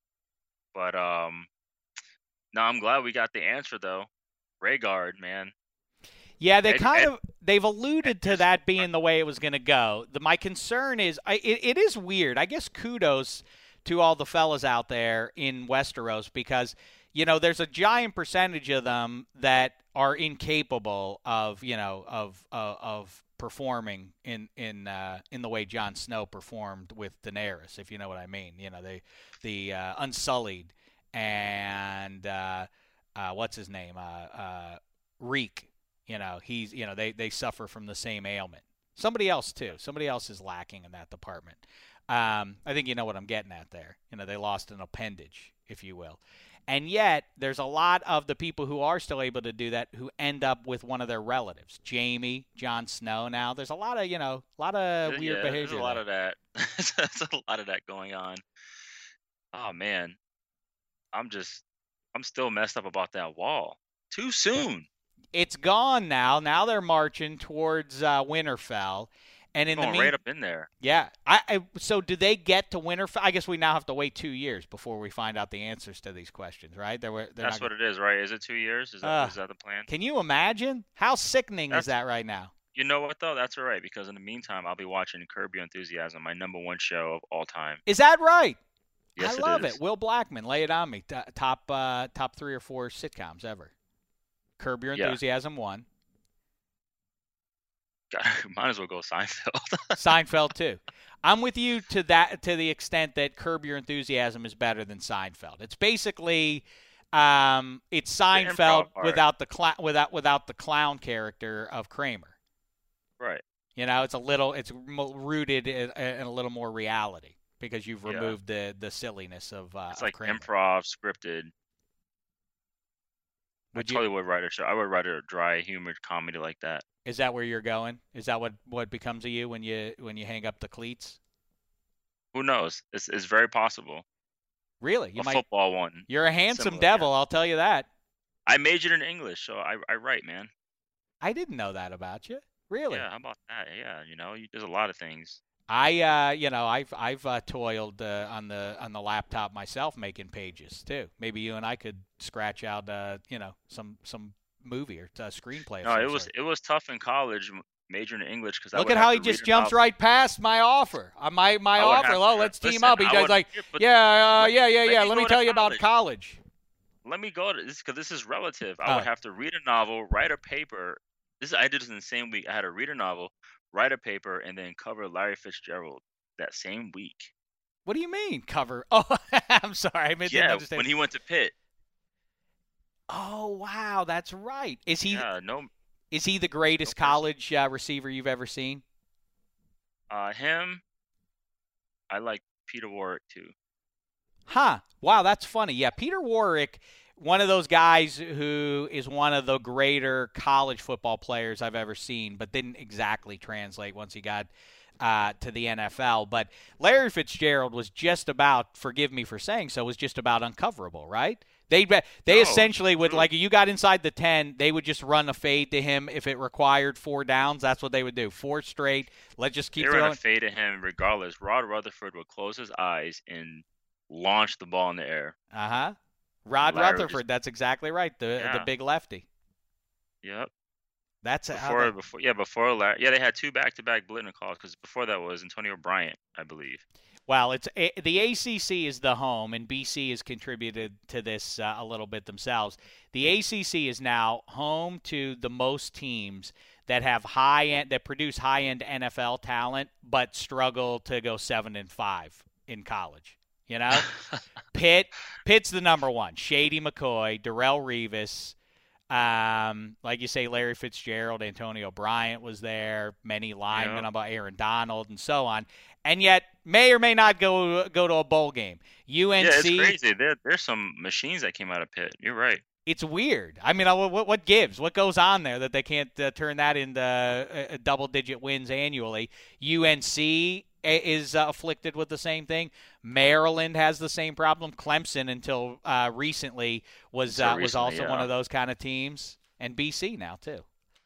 But um, no, I'm glad we got the answer though. Rhaegar, man. Yeah, they Ed- kind Ed- of they've alluded to that being the way it was going to go. The, my concern is, I, it, it is weird. I guess kudos to all the fellas out there in Westeros because you know, there's a giant percentage of them that are incapable of, you know, of uh, of performing in in uh, in the way Jon Snow performed with Daenerys, if you know what I mean. You know, the the uh, Unsullied and uh, uh, what's his name, uh, uh, Reek. You know, he's you know they they suffer from the same ailment. Somebody else too. Somebody else is lacking in that department. Um, I think you know what I'm getting at there. You know, they lost an appendage, if you will. And yet, there's a lot of the people who are still able to do that who end up with one of their relatives. Jaime, Jon Snow now. There's a lot of, you know, a lot of weird yeah, behavior. There's a lot there. of that. There's a lot of that going on. Oh, man. I'm just, I'm still messed up about that wall. Too soon. It's gone now. Now they're marching towards uh, Winterfell. And in Going the mean- right up in there. Yeah. I, I so do they get to Winterfell? I guess we now have to wait two years before we find out the answers to these questions, right? They're, they're That's what gonna... it is, right? Is it two years? Is that, uh, is that the plan? Can you imagine? How sickening That's, is that right now? You know what, though? That's all right, because in the meantime, I'll be watching Curb Your Enthusiasm, my number one show of all time. Is that right? Yes, I love it, is. it. Will Blackman, lay it on me. T- top uh, top three or four sitcoms ever. Curb Your Yeah. Enthusiasm, one. God, might as well go Seinfeld. Seinfeld, two. I'm with you to that to the extent that Curb Your Enthusiasm is better than Seinfeld. It's basically um, it's Seinfeld without the cl- without without the clown character of Kramer. Right. You know, it's a little it's rooted in, in a little more reality because you've Yeah. removed the the silliness of. Uh, It's of like Kramer. improv, scripted. Would I you- totally would write a show. I would write a dry, humored comedy like that. Is that where you're going? Is that what, what becomes of you when you when you hang up the cleats? Who knows? It's, it's very possible. Really? You a might. football one. You're a handsome Similar, devil, yeah. I'll tell you that. I majored in English, so I, I write, man. I didn't know that about you. Really? Yeah, how about that? Yeah, you know, you, there's a lot of things. I uh, you know, I've I've uh, toiled uh, on the on the laptop myself making pages too. Maybe you and I could scratch out uh, you know, some some movie or uh, screenplay. of No, some it was sort. it was tough in college, m- majoring in English, because Look at how he just jumps right past my offer. Uh, my my I would offer. have Oh, to- let's team listen, up. He I does would- like, yeah, but yeah, uh, let- yeah, yeah, let yeah. me Let me go to tell you about college. college. Let me go to this because this is relative. I Oh. would have to read a novel, write a paper. This I did this in the same week. I had to read a novel, write a paper, and then cover Larry Fitzgerald that same week. What do you mean cover? Oh, I'm sorry. I meant to Yeah, understand. when he went to Pitt. Oh wow, that's right. Is he Yeah, no, is he the greatest No person. college uh, receiver you've ever seen? uh, him. I like Peter Warwick too. Huh. Wow, that's funny. Yeah, Peter Warwick, one of those guys who is one of the greater college football players I've ever seen, but didn't exactly translate once he got uh, to the N F L. But Larry Fitzgerald was just about, forgive me for saying so, was just about uncoverable, right? They they No, essentially would, no. like, you got inside the ten, they would just run a fade to him if it required four downs. That's what they would do. Four straight. Let's just keep They ran throwing. a fade at him regardless. Rod Rutherford would close his eyes and launch the ball in the air. Uh-huh. Rod Larry Rutherford, just- that's exactly right. The the Yeah. big lefty. Yep. That's how Before, they- before, yeah, before Larry, yeah, they had two back-to-back Blitner calls because before that was Antonio Bryant, I believe. Well, it's a, the A C C is the home, and B C has contributed to this uh, a little bit themselves. The A C C is now home to the most teams that have high end that produce high end N F L talent, but struggle to go seven and five in college. You know, Pitt, Pitt's the number one. Shady McCoy, Darrell Revis, um, like you say, Larry Fitzgerald, Antonio Bryant was there, many linemen Yeah. about Aaron Donald, and so on. And yet, may or may not go go to a bowl game. U N C, Yeah, it's crazy. There, there's some machines that came out of Pitt. You're right. it's weird. I mean, uh, what what gives? What goes on there that they can't uh, turn that into uh, double-digit wins annually? U N C is uh, afflicted with the same thing. Maryland has the same problem. Clemson, until uh, recently, was Until uh, was recently, also one yeah. of those kind of teams. And B C now too.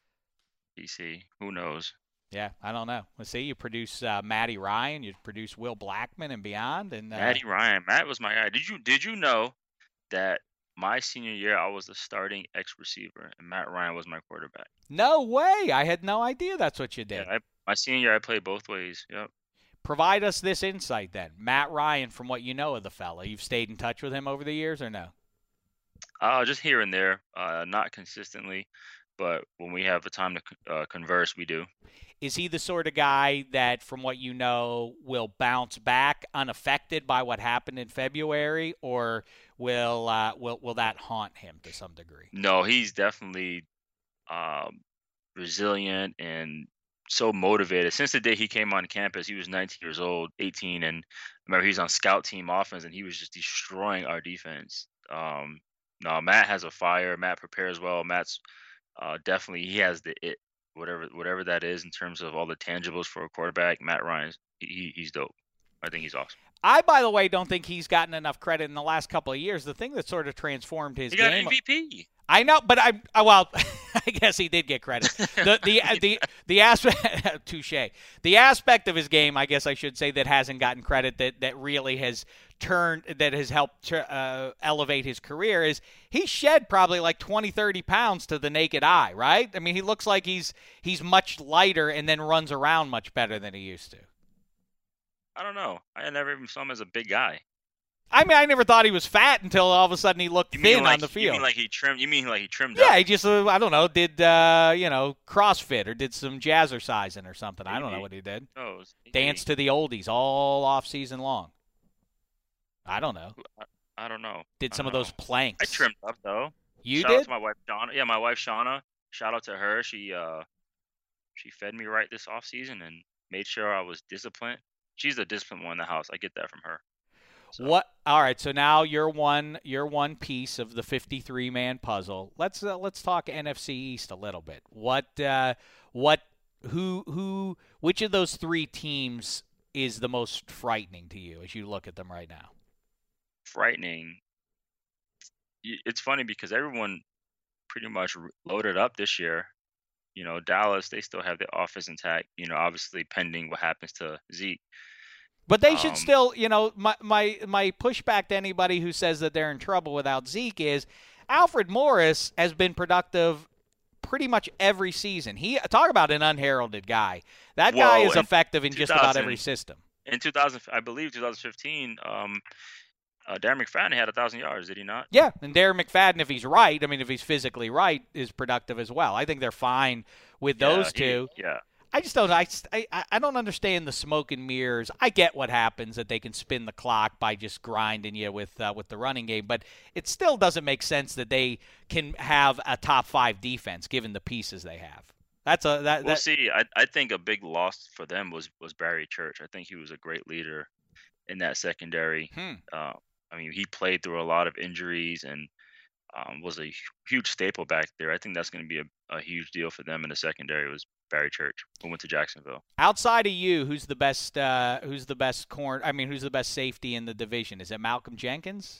B C, who knows? Yeah, I don't know. Let's see. You produce uh, Matty Ryan. You produce Will Blackman and beyond. And uh, Matty Ryan. Matt was my guy. Did you did you know that my senior year I was the starting X receiver and Matt Ryan was my quarterback? no way. I had no idea that's what you did. Yeah, I, my senior year I played both ways. Yep. Provide us this insight then. Matt Ryan, from what you know of the fella, you've stayed in touch with him over the years or no? Uh, just here and there, uh, not consistently, but when we have the time to uh, converse, we do. Is he the sort of guy that, from what you know, will bounce back unaffected by what happened in February, or will uh, will will that haunt him to some degree? No, he's definitely um, resilient and so motivated. Since the day he came on campus, he was nineteen years old, eighteen, and I remember he was on scout team offense, and he was just destroying our defense. Um, no, Matt has a fire. Matt prepares well. Matt's uh, definitely he has the it, whatever whatever that is in terms of all the tangibles for a quarterback. Matt Ryan's he, he's dope. I think he's awesome. I, by the way, don't think he's gotten enough credit in the last couple of years. The thing that sort of transformed his He got game. M V P. I know, but I well, I guess he did get credit. The the the the aspect, touche. The aspect of his game, I guess I should say, that hasn't gotten credit that that really has turned that has helped uh, elevate his career is he shed probably like twenty, thirty pounds to the naked eye, right? I mean, he looks like he's he's much lighter and then runs around much better than he used to. I don't know. I never even saw him as a big guy. I mean, I never thought he was fat until all of a sudden he looked You thin mean like, on the field. You mean like he trimmed? You mean like he trimmed Yeah, up? he just, uh, I don't know, did, uh, you know, CrossFit or did some jazzercising or something. I don't know what he did. Oh, Dance to the oldies all off season long. I don't know. I, I don't know. Did I some of don't those know. planks. I trimmed up though. You Shout did? out to my wife Shauna. Yeah, my wife Shauna. Shout out to her. She uh, she fed me right this off season and made sure I was disciplined. She's the disciplined one in the house. I get that from her. So. What? All right. So now you're one. You're one piece of the fifty-three man puzzle. Let's uh, let's talk N F C East a little bit. What? Uh, what? Who? Who? Which of those three teams is the most frightening to you as you look at them right now? Frightening. It's funny because everyone pretty much loaded up this year. You know, Dallas, they still have their offense intact. You know, obviously pending what happens to Zeke. But they should um, still, you know, my, my my pushback to anybody who says that they're in trouble without Zeke is Alfred Morris has been productive pretty much every season. He talk about an unheralded guy. That Whoa, guy is in effective in just about every system. In two thousand, I believe twenty fifteen, um, uh, Darren McFadden had a thousand yards, did he not? Yeah, and Darren McFadden, if he's right, I mean, if he's physically right, is productive as well. I think they're fine with those yeah, two. He, yeah. I just don't. I, I I don't understand the smoke and mirrors. I get what happens that they can spin the clock by just grinding you with uh, with the running game, but it still doesn't make sense that they can have a top five defense given the pieces they have. That's a that. We'll that, see. I I think a big loss for them was was Barry Church. I think he was a great leader in that secondary. Hmm. Uh, I mean, he played through a lot of injuries and um, was a huge staple back there. I think that's going to be a, a huge deal for them in the secondary. Was Barry Church, who went to Jacksonville. Outside of you, who's the best? Uh, who's the best corner? I mean, who's the best safety in the division? Is it Malcolm Jenkins?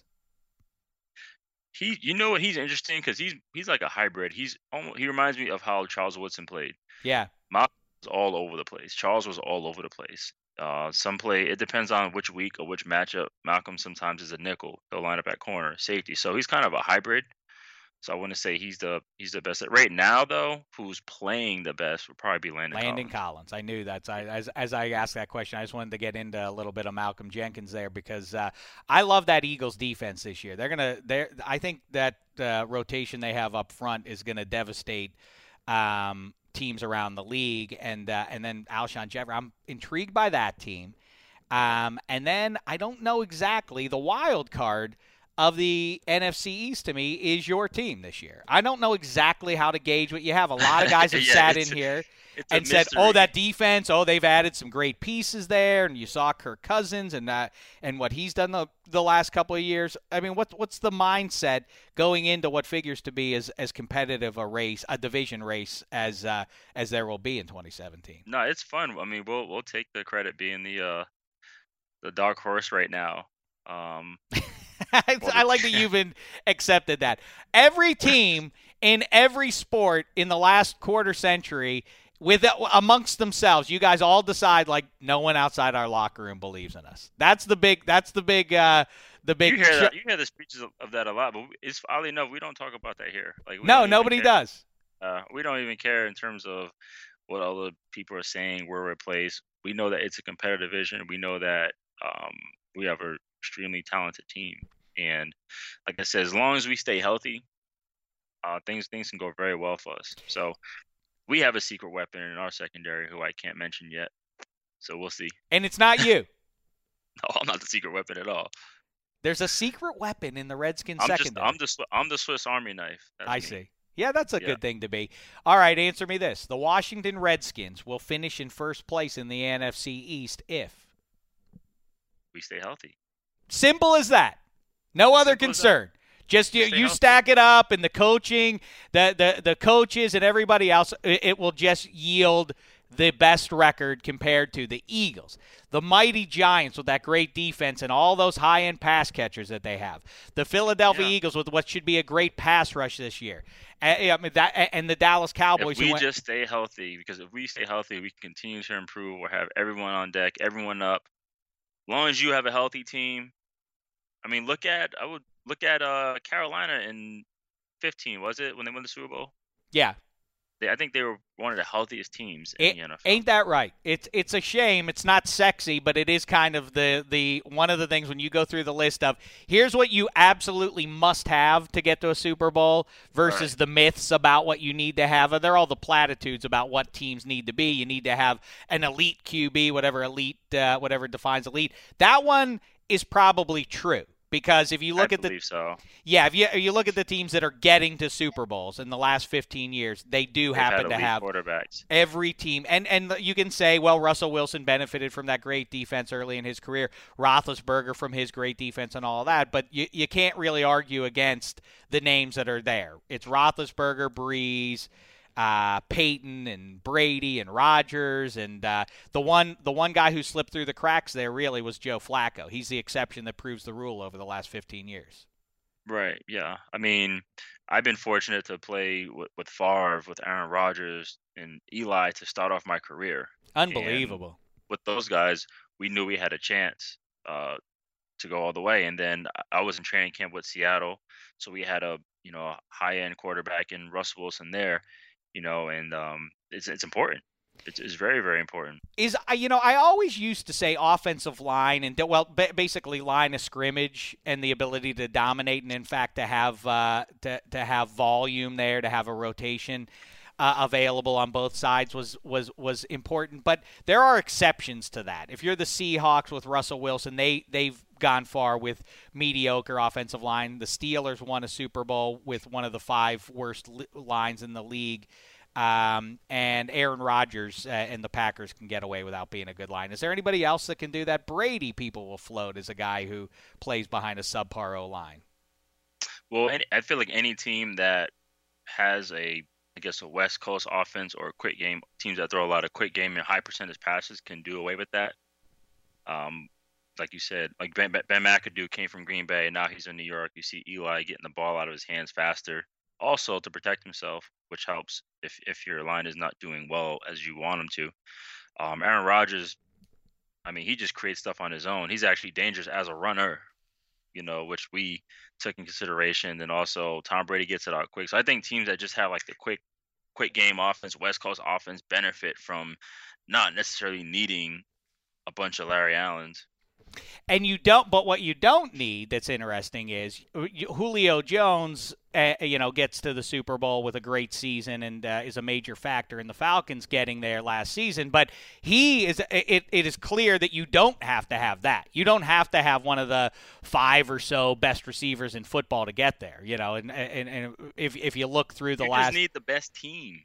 He, you know what? He's interesting because he's he's like a hybrid. He's almost, he reminds me of how Charles Woodson played. Yeah, Malcolm was all over the place. Charles was all over the place. Uh, some play it depends on which week or which matchup. Malcolm sometimes is a nickel. He'll line up at corner, safety. So he's kind of a hybrid. So I wouldn't say he's the he's the best. Right now, though, who's playing the best would probably be Landon, Landon Collins. Collins. I knew that. I, as as I asked that question, I just wanted to get into a little bit of Malcolm Jenkins there because uh, I love that Eagles defense this year. They're gonna. They I think that uh, rotation they have up front is gonna devastate um, teams around the league. And uh, and then Alshon Jeffrey. I'm intrigued by that team. Um, and then I don't know exactly the wild card of the N F C East to me is your team this year. I don't know exactly how to gauge what you have. A lot of guys have yeah, sat in a, here and said, mystery. "Oh, that defense. Oh, they've added some great pieces there." And you saw Kirk Cousins and uh, and what he's done the the last couple of years. I mean, what's what's the mindset going into what figures to be as as competitive a race, a division race as uh, as there will be in twenty seventeen? No, it's fun. I mean, we'll we'll take the credit being the uh, the dark horse right now. Um, I, I like that you've been accepted that. Every team in every sport in the last quarter century, with amongst themselves, you guys all decide like no one outside our locker room believes in us. That's the big. That's the big. Uh, the big. You hear that? You hear the speeches of, of that a lot, but it's oddly enough we don't talk about that here. Like we no, nobody does. Uh, we don't even care in terms of what other people are saying. We're replaced. We know that it's a competitive division. We know that um, we have an extremely talented team. And like I said, as long as we stay healthy, uh, things things can go very well for us. So we have a secret weapon in our secondary who I can't mention yet. So we'll see. And it's not you. No, I'm not the secret weapon at all. There's a secret weapon in the Redskins I'm secondary. Just, I'm the I'm the Swiss Army knife. That's I me. see. Yeah, that's a Yeah. good thing to be. All right, answer me this. The Washington Redskins will finish in first place in the N F C East if We stay healthy. Simple as that. No other Simple as concern. Just you, Stay you healthy. stack it up, and the coaching, the, the, the coaches, and everybody else, it, it will just yield the best record compared to the Eagles. The mighty Giants with that great defense and all those high-end pass catchers that they have. The Philadelphia Yeah. Eagles with what should be a great pass rush this year. And, I mean, that, and the Dallas Cowboys. If we who went, just stay healthy, because if we stay healthy, we can continue to improve. We'll have everyone on deck, everyone up. As long as you have a healthy team. I mean, look at I would look at uh Carolina in fifteen, was it, when they won the Super Bowl? yeah. They, I think they were one of the healthiest teams in It, the N F L. ain't that right? It's it's a shame. It's not sexy, but it is kind of the, the one of the things when you go through the list of here's what you absolutely must have to get to a Super Bowl versus Right. the myths about what you need to have. They're all the platitudes about what teams need to be. You need to have an elite Q B, whatever elite, uh, whatever defines elite. That one is probably true. Because if you look I at the believe so. yeah, if you if you look at the teams that are getting to Super Bowls in the last fifteen years, they do They've happen had to elite have quarterbacks. every team. And and you can say, well, Russell Wilson benefited from that great defense early in his career, Roethlisberger from his great defense and all of that, but you, you can't really argue against the names that are there. It's Roethlisberger, Breeze, uh, Peyton, and Brady, and Rodgers, and uh, the one the one guy who slipped through the cracks there really was Joe Flacco. He's the exception that proves the rule over the last fifteen years. Right, yeah. I mean, I've been fortunate to play with, with Favre, with Aaron Rodgers, and Eli to start off my career. Unbelievable. With those guys, we knew we had a chance uh, to go all the way. And then I was in training camp with Seattle, so we had a you know a high-end quarterback in Russell Wilson there, you know, and um, it's it's important. It's, it's very, very important. Is I- you know I always used to say offensive line and well ba- basically line of scrimmage and the ability to dominate and in fact to have uh, to to have volume there, to have a rotation uh, available on both sides was was was important. But there are exceptions to that. If you're the Seahawks with Russell Wilson, they they've gone far with mediocre offensive line. The Steelers won a Super Bowl with one of the five worst li- lines in the league. Um, and Aaron Rodgers uh, and the Packers can get away without being a good line. Is there anybody else that can do that? Brady, people will float as a guy who plays behind a subpar O line. Well, any, I feel like any team that has a, I guess, a West Coast offense or a quick game, teams that throw a lot of quick game and high percentage passes can do away with that. Um, like you said, like Ben, Ben McAdoo came from Green Bay, and now he's in New York. You see Eli getting the ball out of his hands faster, also to protect himself, which helps if, if your line is not doing well as you want him to. Um, Aaron Rodgers, I mean, he just creates stuff on his own. He's actually dangerous as a runner, you know, which we took in consideration. And also Tom Brady gets it out quick. So I think teams that just have like the quick, quick game offense, West Coast offense, benefit from not necessarily needing a bunch of Larry Allens. And you don't, but what you don't need that's interesting is Julio Jones, uh, you know, gets to the Super Bowl with a great season and uh, is a major factor in the Falcons getting there last season. But he is, it, it is clear that you don't have to have that. You don't have to have one of the five or so best receivers in football to get there, you know, and, and, and if, if you look through the you last. You just need the best team.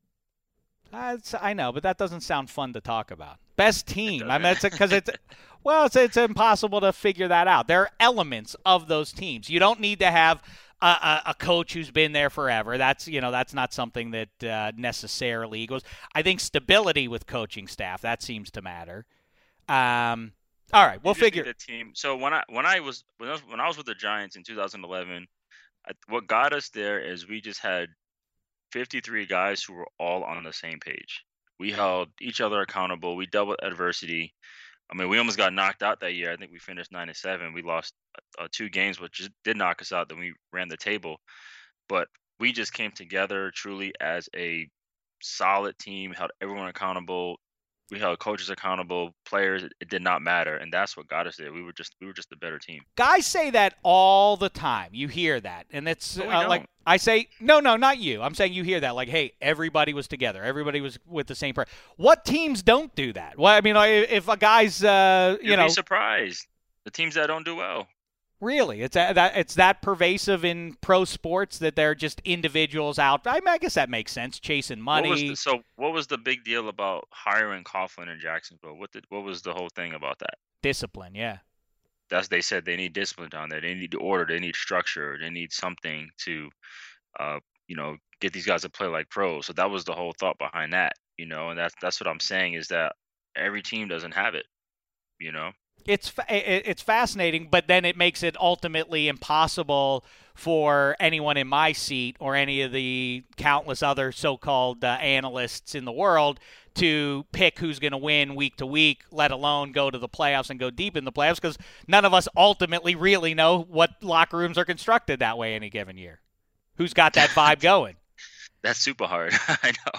Uh, I know, but that doesn't sound fun to talk about. Best team. I mean, it's because it's well, it's it's impossible to figure that out. There are elements of those teams. You don't need to have a, a, a coach who's been there forever. That's you know that's not something that uh, necessarily goes. I think stability with coaching staff that seems to matter. Um, all right, we'll You just figure. need a team. So when I when I was when I was, when I was with the Giants in two thousand eleven, I, what got us there is we just had fifty-three guys who were all on the same page. We held each other accountable. We dealt with adversity. I mean, we almost got knocked out that year. I think we finished nine and seven. We lost uh, two games, which did knock us out. Then we ran the table, but we just came together truly as a solid team. Held everyone accountable. We held coaches accountable, players. It, it did not matter, and that's what got us there. We were just we were just a better team. Guys say that all the time. You hear that, and it's No, we uh, don't. like I say, no, no, not you. I'm saying you hear that, like, hey, everybody was together, everybody was with the same person. What teams don't do that? Well, I mean, like, if a guy's, uh, you You'd know, be surprised. The teams that don't do well. really, it's a, that it's that pervasive in pro sports that they're just individuals out. I, mean, I guess that makes sense, chasing money. What was the, so what was the big deal about hiring Coughlin in Jacksonville? What did what was the whole thing about that? Discipline, yeah. That's they said they need discipline down there. They need order. They need structure. They need something to, uh, you know, get these guys to play like pros. So that was the whole thought behind that, you know. And that's that's what I'm saying is that every team doesn't have it, you know. It's fa- it's fascinating, but then it makes it ultimately impossible for anyone in my seat or any of the countless other so-called uh, analysts in the world to pick who's going to win week to week, let alone go to the playoffs and go deep in the playoffs, because none of us ultimately really know what locker rooms are constructed that way any given year. Who's got that vibe going? That's super hard. I know.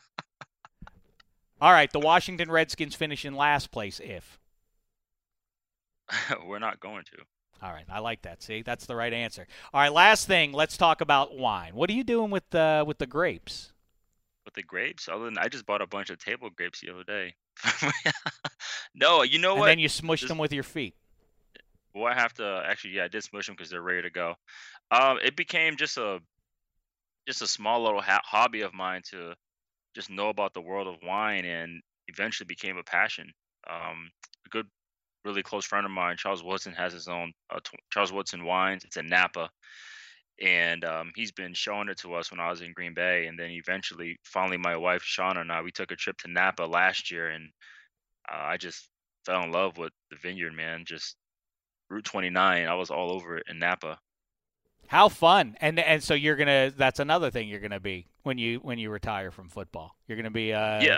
All right, the Washington Redskins finish in last place if. We're not going to. All right, I like that. See, that's the right answer. All right, last thing, let's talk about wine. What are you doing with the with the grapes? With the grapes, other than I just bought a bunch of table grapes the other day. No, you know And what? then you smushed This- them with your feet. Well, I have to actually, yeah, I did smush them because they're ready to go. Um, it became just a just a small little ha- hobby of mine to just know about the world of wine, and eventually became a passion. Um, a good, really close friend of mine, Charles Woodson, has his own uh, t- Charles Woodson Wines. It's in Napa, and um, he's been showing it to us when I was in Green Bay, and then eventually, finally, my wife Shauna and I, we took a trip to Napa last year, and uh, I just fell in love with the vineyard, man. Just Route twenty-nine, I was all over it in Napa. How fun! And and so you're gonna. That's another thing you're gonna be when you when you retire from football. You're gonna be uh, Yeah.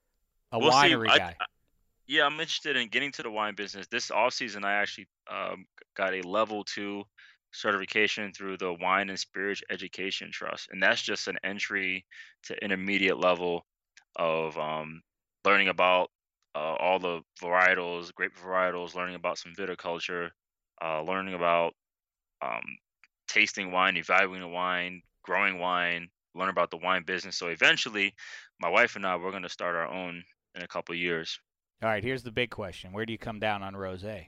a We'll see. winery I- guy. I- Yeah, I'm interested in getting to the wine business. This off season, I actually um, got a level two certification through the Wine and Spirits Education Trust, and that's just an entry to intermediate level of um, learning about uh, all the varietals, grape varietals, learning about some viticulture, uh, learning about um, tasting wine, evaluating wine, growing wine, learn about the wine business. So eventually, my wife and I, we're going to start our own in a couple of years. All right, here's the big question: where do you come down on rosé?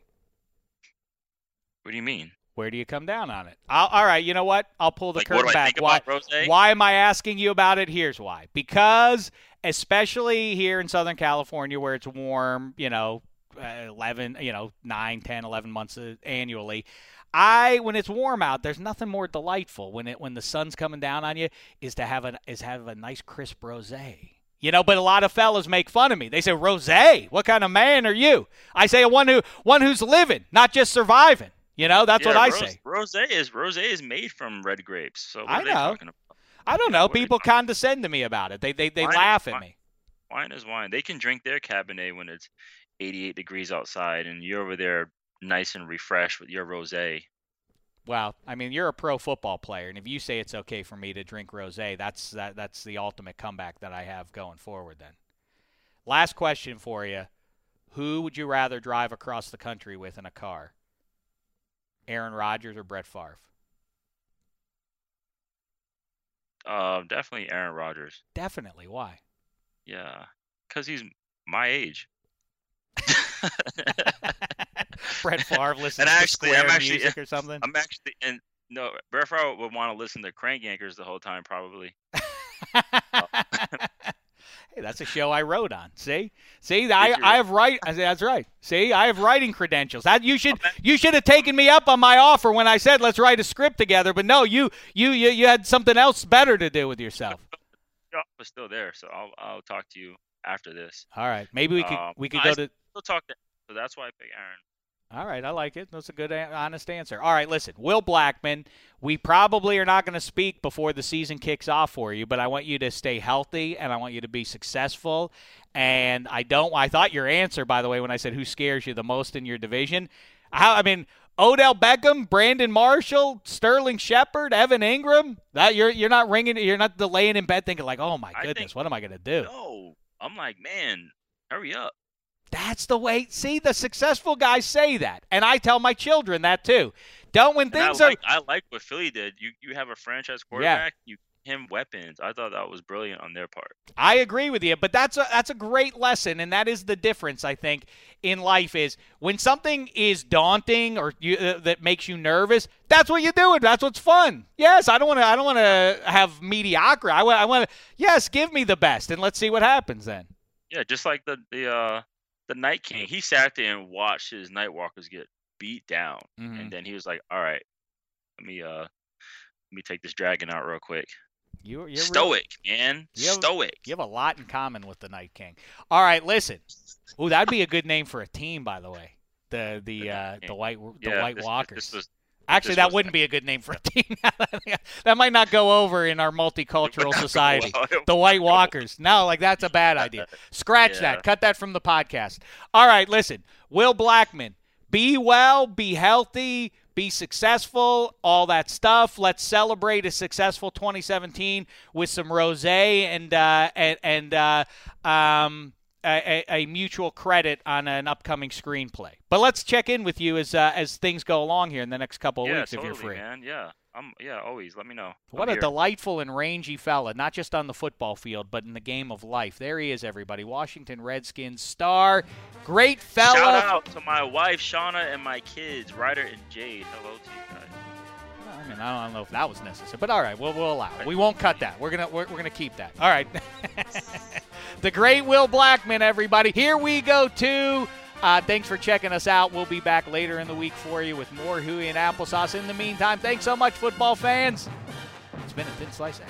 What do you mean? Where do you come down on it? I'll, all right, you know what? I'll pull the Like, what curtain do I back. think Why? about rosé? Why am I asking you about it? Here's why. Because especially here in Southern California, where it's warm, you know, uh, eleven, you know, nine, ten, eleven months uh, annually. I when it's warm out, there's nothing more delightful when it when the sun's coming down on you is to have a is have a nice crisp rosé. You know, but a lot of fellas make fun of me. They say, "Rosé? What kind of man are you?" I say, "One who one who's living, not just surviving." You know, that's Yeah, what I ros- say. Rosé is rosé is made from red grapes. So what I are they know. talking about? I don't Yeah, know. what are they People talking- condescend to me about it. They they they Wine- laugh at wine- me. Wine is wine. They can drink their Cabernet when it's eighty-eight degrees outside, and you're over there nice and refreshed with your rosé. Well, I mean, you're a pro football player, and if you say it's okay for me to drink rosé, that's that, that's the ultimate comeback that I have going forward. Then, last question for you: who would you rather drive across the country with in a car? Aaron Rodgers or Brett Favre? Uh, definitely Aaron Rodgers. Definitely. Why? Yeah, because he's my age. Brett Favre listens And to actually- square I'm actually- music or something. I'm actually, and no, Brett Favre would want to listen to Crank Yankers the whole time, probably. Hey, that's a show I wrote on. See, see, I, you? I have write. I say that's right. See, I have writing credentials. That you should you should have taken me up on my offer when I said let's write a script together. But no, you you you, you had something else better to do with yourself. Your offer's still there, so I'll I'll talk to you after this. All right, maybe we could Um, we could I go to. Still talk to, so that's why I picked Aaron. All right, I like it. That's a good, a- honest answer. All right, listen, Will Blackman, we probably are not going to speak before the season kicks off for you, but I want you to stay healthy and I want you to be successful. And I don't. I thought your answer, by the way, when I said who scares you the most in your division, how I mean Odell Beckham, Brandon Marshall, Sterling Shepard, Evan Ingram. That you're you're not ringing. You're not laying in bed thinking like, oh my I goodness, think- what am I going to do? No, I'm like, man, Hurry up. That's the way. See, the successful guys say that, and I tell my children that too. Don't when things I are. Like, I like what Philly did. You you have a franchise quarterback. Yeah. You give him weapons. I thought that was brilliant on their part. I agree with you, but that's a that's a great lesson, and that is the difference I think in life is when something is daunting or you, uh, that makes you nervous. That's what you do it. That's what's fun. Yes, I don't want to. I don't want to have mediocre. I want. I want to. Yes, give me the best, and let's see what happens then. Yeah, just like the the uh, the Night King. He sat there and watched his Nightwalkers get beat down, mm-hmm. and then he was like, "All right, let me uh, let me take this dragon out real quick." You, you're stoic, real, man. You have, stoic. You have a lot in common with the Night King. All right, listen. Ooh, that'd be a good name for a team, by the way. The the the, uh, the white the yeah, White this, Walkers. This was, Actually, this that was wouldn't be a good name for a team. That might not go over in our multicultural society. Well. The White Walkers. No, like that's a bad idea. Scratch yeah. that. Cut that from the podcast. All right, listen. Will Blackman, be well, be healthy, be successful, all that stuff. Let's celebrate a successful twenty seventeen with some rosé and uh, and, and uh, um, a, a mutual credit on an upcoming screenplay. But let's check in with you as uh, as things go along here in the next couple of yeah, weeks totally, if you're free. Man. Yeah, I'm. Yeah, always. Let me know. What I'm a here. delightful and rangy fella, not just on the football field, but in the game of life. There he is, everybody. Washington Redskins star. Great fella. Shout out to my wife, Shauna, and my kids, Ryder and Jade. Hello to you guys. Well, I mean, I don't know if that was necessary, but all right, we'll, we'll allow it. We won't cut that. We're gonna we're, we're gonna keep that. All right. The great Will Blackman, everybody. Here we go, too. Uh, thanks for checking us out. We'll be back later in the week for you with more Huey and Applesauce. In the meantime, thanks so much, football fans. It's been a thin slice of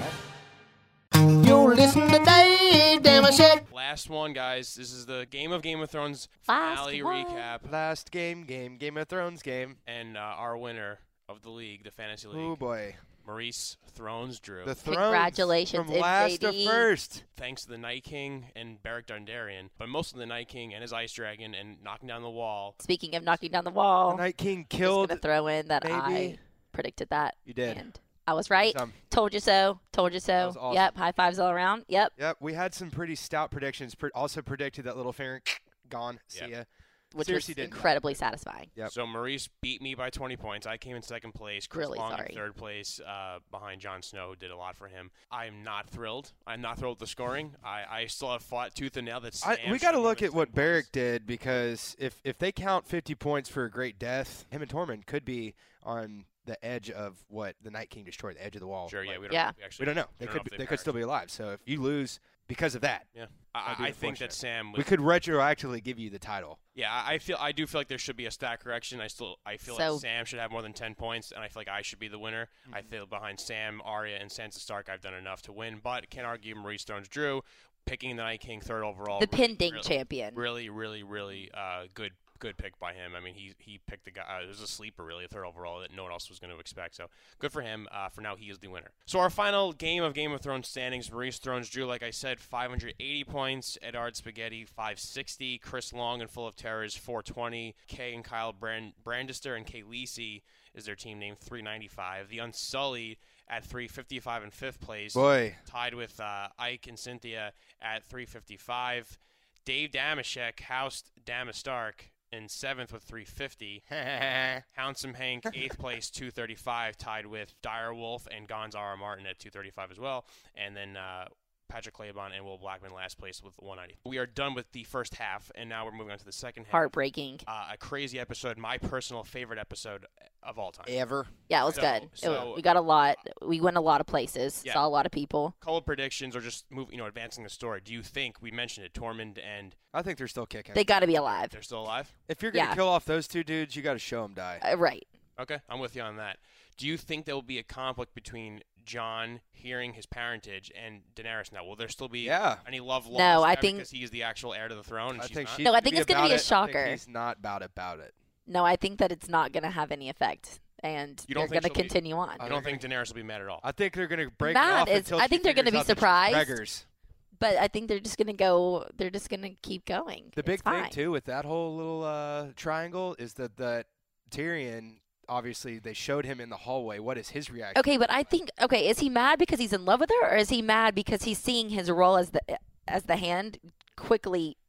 heaven. You're listening to Dave Damashek. Last one, guys. This is the Game of Game of Thrones Last finale one. recap. Last game, game, Game of Thrones game. And uh, our winner of the league, the Fantasy League, Oh, boy. Maurice Thrones Drew. The Thrones. Congratulations, From last M J D. to first. Thanks to the Night King and Beric Dondarrion, but mostly the Night King and his Ice Dragon and knocking down the wall. Speaking of knocking down the wall, The Night King just killed. gonna throw in that maybe. I predicted that. You did. And I was right. Some. Told you so. Told you so. was awesome. Yep. High fives all around. Yep. Yep, we had some pretty stout predictions. Pre- also predicted that little finger gone. See Yep. ya. Which Seriously was didn't. incredibly satisfying. Yep. So Maurice beat me by twenty points. I came in second place. Chris Really Long sorry. in third place uh, behind Jon Snow, who did a lot for him. I am not thrilled. I'm not thrilled with the scoring. I, I still have fought tooth and nail. That I, Sam we should got to have more look than at what ten Beric points. did, because if if they count fifty points for a great death, him and Tormund could be on the edge of what the Night King destroyed, the edge of the wall. Sure, yeah, Like, we don't Yeah. know. We, actually, we don't know. we They don't could know if they, they could still be alive. So if you lose because of that, Yeah, That'd I, be I think that unfortunate. Sam. Was, we could retroactively give you the title. Yeah, I I feel I do feel like there should be a stat correction. I still I feel So- like Sam should have more than ten points, and I feel like I should be the winner. I feel behind Sam, Arya, and Sansa Stark, I've done enough to win, but can't argue Maurice Jones Drew picking the Night King third overall. The really, pending really, champion. Really, really, really uh, good. Good pick by him. I mean, he he picked the guy. Uh, it was a sleeper, really, a third overall that no one else was going to expect. So good for him. Uh, for now, he is the winner. So our final game of Game of Thrones standings: Maurice Thrones Drew, like I said, five hundred eighty points. Edard Spaghetti, five sixty. Chris Long and Full of Terrors, four twenty. Kay and Kyle Brand- Brandister and Kay Lisi is their team name, three ninety-five. The Unsullied at three fifty-five in fifth place, Boy, tied with uh, Ike and Cynthia at three fifty-five. Dave Damashek housed Dama Stark in seventh with three fifty. Houndsome Hank, eighth place, two thirty-five, tied with Dire Wolf and Gonzara Martin at two thirty-five as well. And then uh, Patrick Claybon and Will Blackman last place with one ninety. We are done with the first half, and now we're moving on to the second half. Heartbreaking. Uh, a crazy episode, my personal favorite episode of all time. ever. Yeah, it was So- good. It so- wa- we got a lot. We went a lot of places. Yeah. Saw a lot of people. Cold predictions or just move, you know, advancing the story. Do you think, we mentioned it, Tormund and I think they're still kicking. They got to be alive. they're still alive? if you're gonna Yeah. kill off those two dudes, you got to show them die. Uh, right. Okay, I'm with you on that. Do you think there will be a conflict between Jon hearing his parentage and Daenerys now? Will there still be Yeah. any love lost No, I there think- because he is the actual heir to the throne and I she's think not? she's No, I gonna think be it's gonna be about a it. I shocker. think he's not about about it. No, I think that it's not going to have any effect, and You they're don't going think to she'll be- continue on. I don't think Daenerys will be mad at all. I think they're gonna break Mad it off is- until I she think they're gonna figures be out that she's surprised. beggars. But I think they're just going to go. They're just going to keep going. The big It's thing fine. too with that whole little uh, triangle is that that Tyrion, obviously, they showed him in the hallway. What is his reaction? Okay, but I think okay, is he mad because he's in love with her, or is he mad because he's seeing his role as the as the hand quickly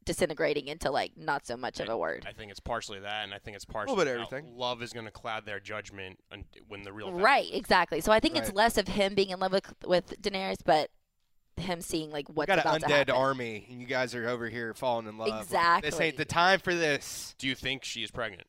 disintegrating into like not so much of I- a word. I think it's partially that, and I think it's partially bit of how everything. love is going to cloud their judgment un- when the real fact Right, is. exactly. So I think it's Right. less of him being in love with, with Daenerys, but him seeing like We what's got about an to undead happen. army, and you guys are over here falling in love. Like, this Exactly. ain't the time for this. Do you think she is pregnant?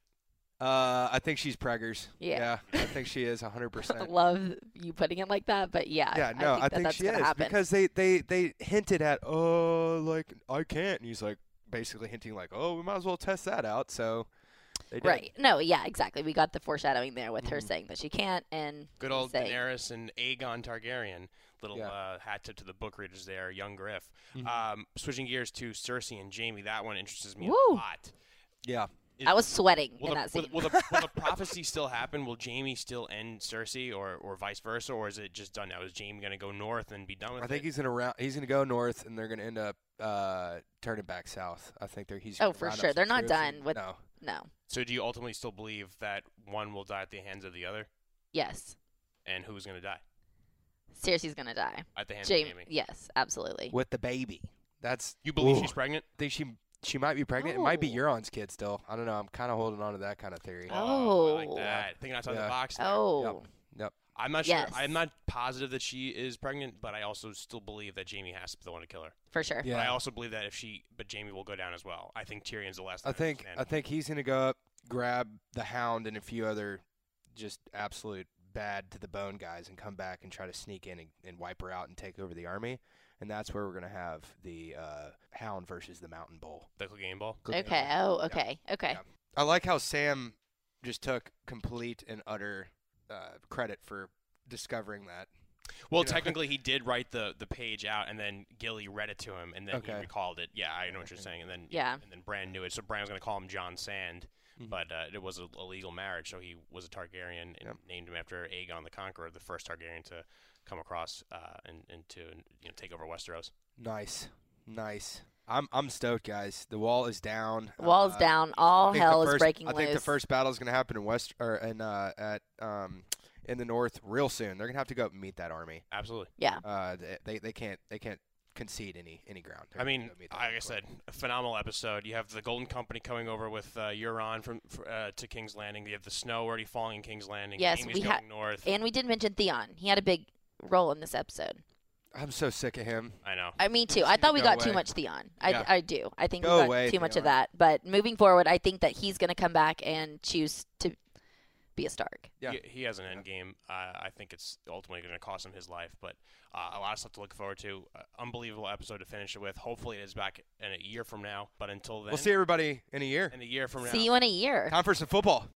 Uh, I think she's preggers. Yeah. I think she is one hundred I percent. love you putting it like that, but yeah, Yeah, no, I think, I that think that's she gonna is happen. because they, they, they hinted at, oh, like I can't, and he's like basically hinting like, oh, we might as well test that out. So they did. Right. No, yeah, exactly. We got the foreshadowing there with her Mhm. saying that she can't and Good old saying, Daenerys and Aegon Targaryen. Little Yeah. uh, hat tip to the book readers there, young Griff. Mhm. Um, switching gears to Cersei and Jaime, that one interests me Woo. a lot. Yeah. Is- I was sweating will in the, that scene. will, will, the, will the prophecy still happen? Will Jaime still end Cersei, or, or vice versa, or is it just done now? Is Jaime going to go north and be done with I think it? he's gonna round, he's gonna go north, and they're gonna end up uh, turning back south. I think they're he's. Oh, gonna for round up sure. some They're not troops done and- with- No. No. So do you ultimately still believe that one will die at the hands of the other, Yes. and who's going to die Cersei's gonna die. at the hands Jaime. of Jaime? Yes, absolutely. With the baby. That's You believe Ooh. she's pregnant? I think she she might be pregnant. It might be Oh. Euron's kid still. I don't know. I'm kind of holding on to that kind of theory. Oh. I like that. Thinking outside Yeah. the box. There. Oh. Yep. I'm not Yes. sure. I'm not positive that she is pregnant, but I also still believe that Jaime has to be the one to kill her. For sure. Yeah. But I also believe that if she, but Jaime will go down as well. I think Tyrion's the last. I line of think stand. I think he's gonna go up, grab the Hound and a few other just absolute bad to the bone guys, and come back and try to sneak in and, and wipe her out and take over the army. And that's where we're gonna have the uh, Hound versus the Mountain Bull. the game ball. Okay. Oh, okay. Okay. Yeah. I like how Sam just took complete and utter uh, credit for discovering that. Well, You know? technically, he did write the, the page out, and then Gilly read it to him, and then he Okay. recalled it. Yeah, I know what you're Okay. saying. And then Yeah. and then Bran knew it, so Bran was going to call him John Sand, Mhm. but uh, it was a, a legal marriage, so he was a Targaryen and Yep. named him after Aegon the Conqueror, the first Targaryen to come across uh, and, and to you know take over Westeros. Nice, nice. I'm I'm stoked, guys. The wall is down. Wall's Uh, down. I All think the hell first- is breaking I loose. think the first battle is going to happen in west or in uh, at um in the north real soon. They're going to have to go up and meet that army. Absolutely. Yeah. Uh, they they, they can't they can't concede any any ground. They're I gonna mean, go meet that like I army. said, a phenomenal episode. You have the Golden Company coming over with uh, Euron from fr- uh, to King's Landing. You have the snow already falling in King's Landing. Yes, Jaime's we going ha- north. And we did mention Theon. He had a big role in this episode. I'm so sick of him. I know. I me too. Just I need thought to we go got too away. much Theon. I, Yeah. I do. I think Go we got away, too much of Theon. that. But moving forward, I think that he's going to come back and choose to be a Stark. Yeah. He, he has an end game. Uh, I think it's ultimately going to cost him his life, but uh, a lot of stuff to look forward to. Uh, unbelievable episode to finish it with. Hopefully, it is back in a year from now. But until then, We'll see everybody in a year. in a year from now. See you in a year. Time for some football.